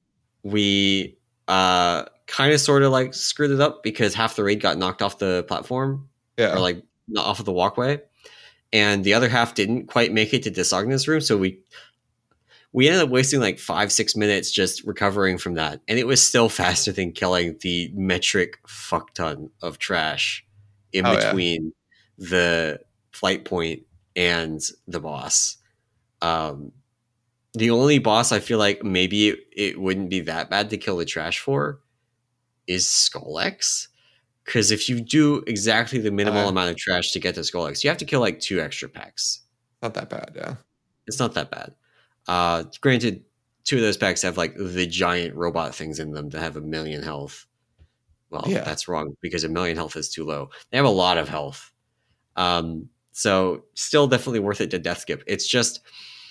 we uh kind of sort of like screwed it up because half the raid got knocked off the platform yeah. or like not off of the walkway, and the other half didn't quite make it to Disogna's room. So we we ended up wasting like five six minutes just recovering from that, and it was still faster than killing the metric fuck ton of trash in Oh, yeah. between the flight point and the boss. Um, the only boss I feel like maybe it, it wouldn't be that bad to kill the trash for is Skull-X. Because if you do exactly the minimal Uh, amount of trash to get to Skull-X, you have to kill like two extra packs. Not that bad, yeah. It's not that bad. Uh, granted, two of those packs have like the giant robot things in them that have a million health. Well, Yeah. that's wrong because a million health is too low. They have a lot of health. Um, so still definitely worth it to death skip. It's just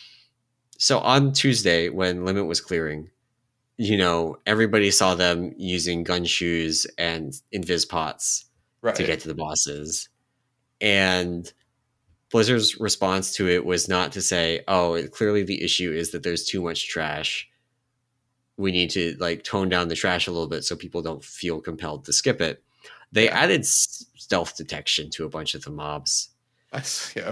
so on Tuesday when Limit was clearing, you know, everybody saw them using gun shoes and invis pots Right. to get to the bosses. And Blizzard's response to it was not to say, oh, it, clearly the issue is that there's too much trash. We need to like tone down the trash a little bit so people don't feel compelled to skip it. They Yeah. added s- stealth detection to a bunch of the mobs. Nice, yeah.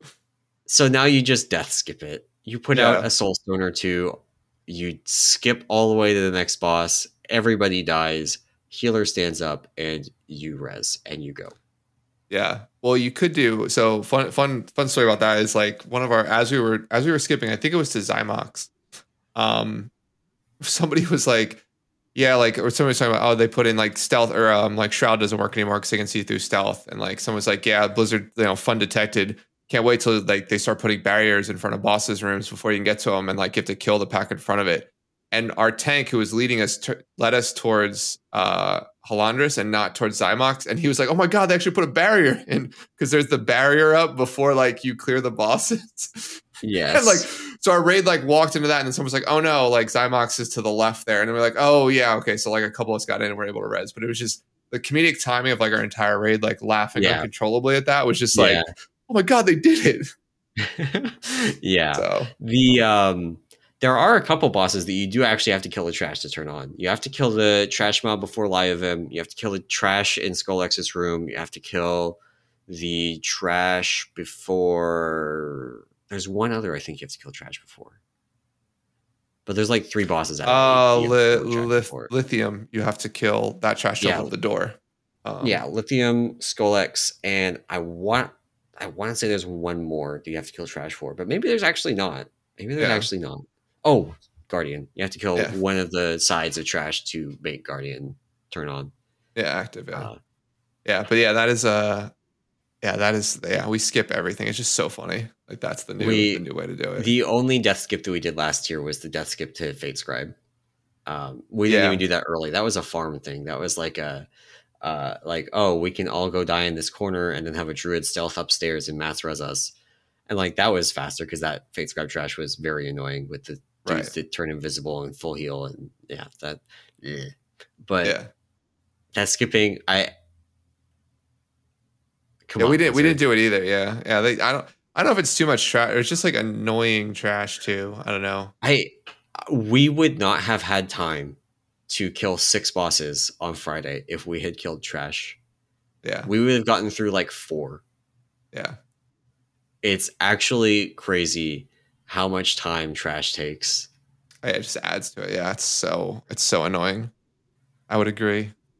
So now you just death skip it. You put Yeah. out a soulstone or two. You skip all the way to the next boss. Everybody dies. Healer stands up and you res and you go. Yeah. Well, you could do so. Fun, fun, fun story about that is like one of our as we were as we were skipping. I think it was to Zymox. Um, somebody was like, yeah, like or somebody was talking about oh they put in like stealth or um like shroud doesn't work anymore because they can see through stealth, and like someone was like, yeah, Blizzard, you know, fun detected. Can't wait till like they start putting barriers in front of bosses' rooms before you can get to them, and like you have to kill the pack in front of it. And our tank who was leading us t- led us towards uh Halandras and not towards Zymox. And he was like, oh my God, they actually put a barrier in because there's the barrier up before like you clear the bosses. Yes. And like, so our raid like walked into that and then someone was like, oh no, like Zymox is to the left there. And then we're like, oh yeah, okay. So like a couple of us got in and were able to res, but it was just the comedic timing of like our entire raid, like laughing Yeah. uncontrollably at that was just like, Yeah. oh my God, they did it. Yeah. So the um there are a couple bosses that you do actually have to kill the trash to turn on. You have to kill the trash mob before Lyovim. You have to kill the trash in Skull-X's room. You have to kill the trash before. There's one other I think you have to kill trash before. But there's like three bosses out uh, of li- lith- lithium, you have to kill that trash to Yeah. hold the door. Um, yeah, Lithium, Skull-X, and I want I want to say there's one more that you have to kill trash for, but maybe there's actually not. Maybe there's Yeah. actually not. Oh, Guardian. You have to kill Yeah. one of the sides of trash to make Guardian turn on. Yeah, active. Yeah, Uh, yeah, but yeah, that is uh, yeah, that is yeah. We skip everything. It's just so funny. Like that's the new We- the new way to do it. the only death skip that we did last year was the death skip to Fate Scribe. Um, we didn't Yeah. even do that early. That was a farm thing. That was like a uh, like, oh, we can all go die in this corner and then have a druid stealth upstairs and mass res us. And like that was faster because that Fate Scribe trash was very annoying with the dudes Right. that turn invisible and full heal and yeah, that eh. But yeah, that skipping, I come yeah. on, We didn't we Blizzard. didn't do it either. Yeah, yeah. They, I don't I don't know if it's too much trash. It's just like annoying trash too. I don't know. I we would not have had time to kill six bosses on Friday if we had killed trash. Yeah, We would have gotten through like four. yeah, It's actually crazy how much time trash takes. yeah. It just adds to it. Yeah, it's so it's so annoying. I would agree.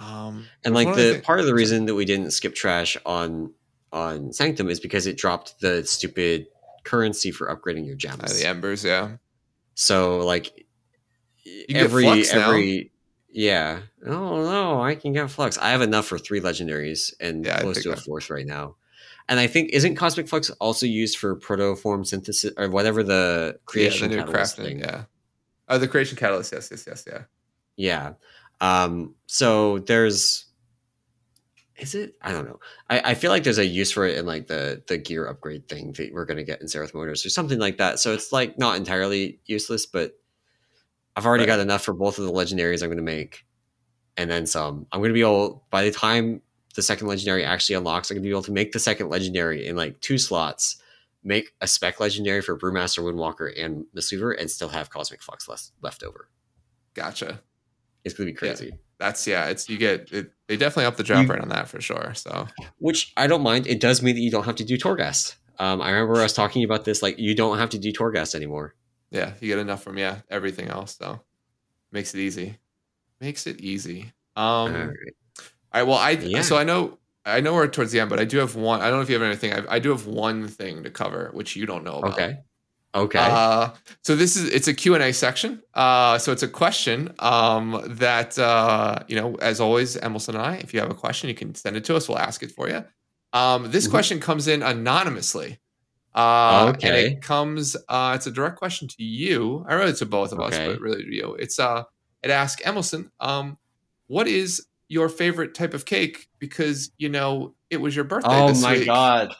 Um, And there's like one other the thing. part of the Sorry. reason that we didn't skip trash on on Sanctum is because it dropped the stupid currency for upgrading your Uh, gems. the embers, yeah. So like You can every get flux now. every yeah. Oh no, I can get flux. I have enough for three legendaries and Yeah, I close think to a that- fourth right now. And I think isn't Cosmic Flux also used for protoform synthesis or whatever the creation yeah, the new catalyst crafting, thing? yeah. Oh, the creation catalyst, yes, yes, yes, yeah. Yeah. Um, so there's is it? I don't know. I, I feel like there's a use for it in like the the gear upgrade thing that we're gonna get in Zerath Motors or something like that. So it's like not entirely useless, but I've already Right. got enough for both of the legendaries I'm gonna make. And then some. I'm gonna be able by the time the second legendary actually unlocks, I'm gonna be able to make the second legendary in like two slots, make a spec legendary for Brewmaster, Windwalker, and Mistweaver, and still have Cosmic Flux left, left over. Gotcha. It's gonna be crazy. Yeah. That's yeah. It's you get it, they definitely up the drop You- rate on that for sure. So Which I don't mind. It does mean that you don't have to do Torghast. Um, I remember us talking about this. Like you don't have to do Torghast anymore. yeah, you get enough from yeah everything else. So makes it easy. Makes it easy. Um, All all right. right. Well, I Yeah. so I know I know we're towards the end, but I do have one. I don't know if you have anything. I, I do have one thing to cover, which you don't know about. Okay. Okay. Uh, so this is it's a Q and A section. Uh, so it's a question um, that uh, you know, as always, Emerson and I, if you have a question, you can send it to us. We'll ask it for you. Um, this Mhm. question comes in anonymously. Uh, and Okay. it comes. Uh, it's a direct question to you. I wrote it to both of us, Okay. but really to you. It's uh, it asks Emerson, um, what is your favorite type of cake? Because you know it was your birthday Oh this my week. god.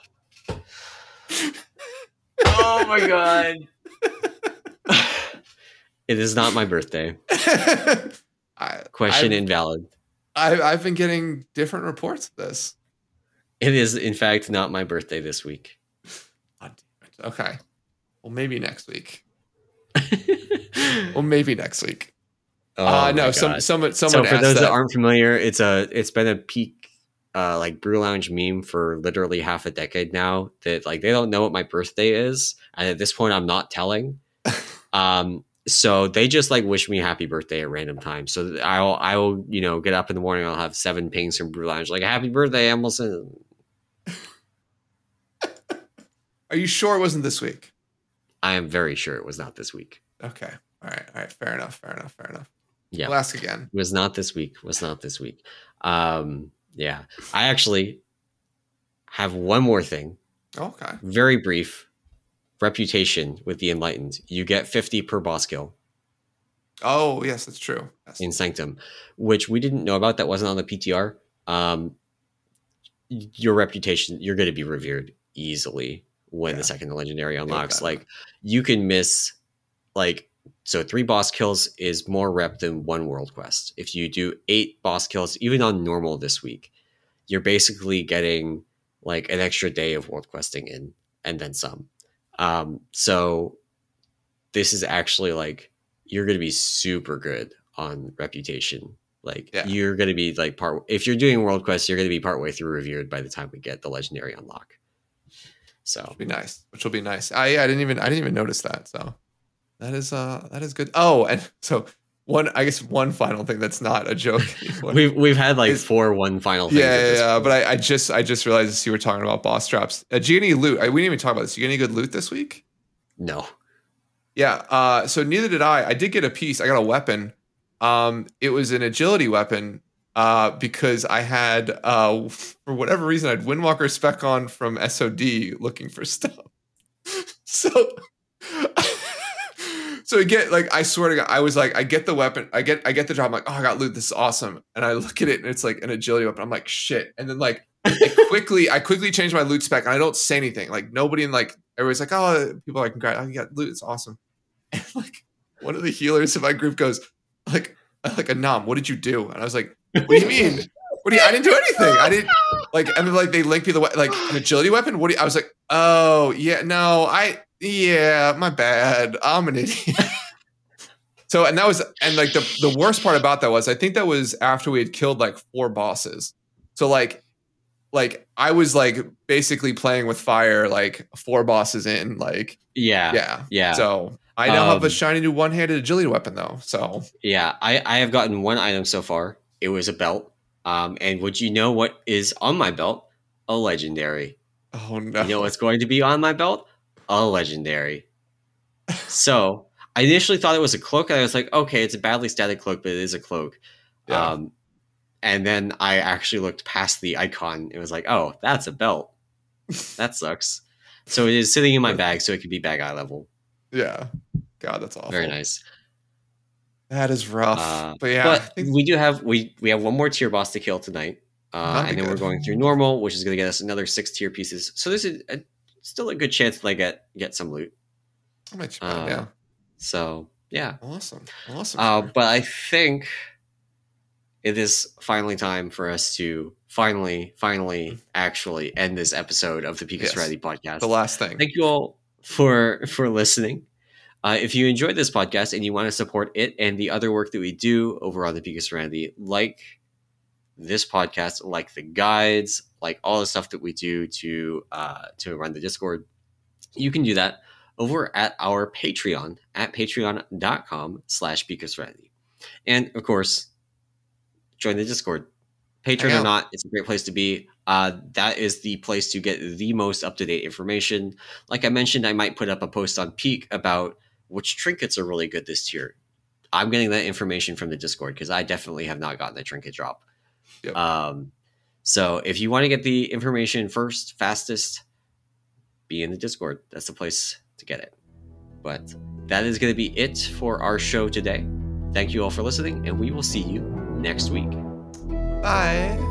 Oh my god. It is not my birthday. I, Question I've, invalid. I've, I've been getting different reports of this. It is, in fact, not my birthday this week. Oh, damn it. Okay. Well, maybe next week. Well, maybe next week. Oh uh, my no, some, God. someone, So someone for asked those that. that. aren't familiar, it's a it's been a peak uh, like Brew Lounge meme for literally half a decade now. That like they don't know what my birthday is, and at this point, I'm not telling. Um, so they just like wish me happy birthday at random times. So I'll I'll you know get up in the morning. I'll have seven pings from Brew Lounge like happy birthday, Emerson. Are you sure it wasn't this week? I am very sure it was not this week. Okay. All right. All right. Fair enough. Fair enough. Fair enough. Yeah. We'll ask again. It was not this week. Was not this week. Um, yeah. I actually have one more thing. Okay. Very brief. Reputation with the Enlightened. You get fifty per boss kill Oh, yes, that's true. Yes. in Sanctum, which we didn't know about. That wasn't on the P T R. Um, your reputation, you're going to be revered easily when Yeah. the second legendary unlocks. that. Like you can miss like so three boss kills is more rep than one world quest. If you do eight boss kills, even on normal this week, you're basically getting like an extra day of world questing in and then some. Um, so this is actually like you're going to be super good on reputation. Like Yeah. you're going to be like part. If you're doing world quests, you're going to be partway through revered by the time we get the legendary unlock. So Be nice, which will be nice. I I didn't even I didn't even notice that. So that is uh that is good. Oh, and so one I guess one final thing that's not a joke. One- we've we've had like Is- four one final things. yeah, at yeah, this yeah. point. But I, I just I just realized this. You were talking about boss traps. Uh, do you get any loot? I, we didn't even talk about this. Do you get any good loot this week? No. Yeah. Uh. So neither did I. I did get a piece. I got a weapon. Um. It was an agility weapon. Uh. Because I had uh for whatever reason I had Windwalker spec on from S O D looking for stuff. So. So I get like I swear to God, I was like, I get the weapon, I get I get the job, I'm like, oh I got loot, this is awesome. And I look at it and it's like an agility weapon. I'm like, shit. And then like I quickly, I quickly changed my loot spec and I don't say anything. Like nobody in like everybody's like, oh, people are like, congrats, oh, you got loot, it's awesome. And like one of the healers in my group goes, like, like a nom, what did you do? And I was like, what do you mean? What do you I didn't do anything. I didn't like and then like they linked me the we- like an agility weapon. What do you, I was like, oh yeah, no, I yeah, my bad. I'm an idiot. So, and that was, and like the, the worst part about that was, I think that was after we had killed like four bosses. So like, like I was like basically playing with fire, like four bosses in, like, Yeah. yeah. Yeah. So I now have a Um, shiny new one-handed agility weapon though. So Yeah. I I have gotten one item so far. It was a belt. Um, and would you know what is on my belt? A legendary. Oh no. You know what's going to be on my belt? A legendary. So I initially thought it was a cloak. And I was like, okay, it's a badly static cloak, but it is a cloak. Yeah. Um, and then I actually looked past the icon. It was like, oh, that's a belt. That sucks. So it is sitting in my bag, so it could be bag eye level. Yeah. God, that's awful. Very nice. That is rough. Uh, but yeah, but think- we do have we we have one more tier boss to kill tonight, uh, and then good. We're going through normal, which is going to get us another six tier pieces. So there's a, a, still a good chance that I get get some loot. How much? Uh, yeah. So yeah. Awesome. Awesome. Uh, but I think it is finally time for us to finally, finally, actually end this episode of the Pika Yes. Serenity podcast. The last thing. Thank you all for for listening. Uh, if you enjoyed this podcast and you want to support it and the other work that we do over on the Pika Serenity, like this podcast, like the guides, like all the stuff that we do to uh, to run the Discord, you can do that over at our Patreon at patreon.com slash Pika Serenity. And of course, join the Discord. Patreon or not, it's a great place to be. Uh, that is the place to get the most up-to-date information. Like I mentioned, I might put up a post on Peak about which trinkets are really good this tier. I'm getting that information from the Discord because I definitely have not gotten a trinket drop. Yep. Um, so if you want to get the information first, fastest, be in the Discord. That's the place to get it. But that is going to be it for our show today. Thank you all for listening, and we will see you next week. Bye.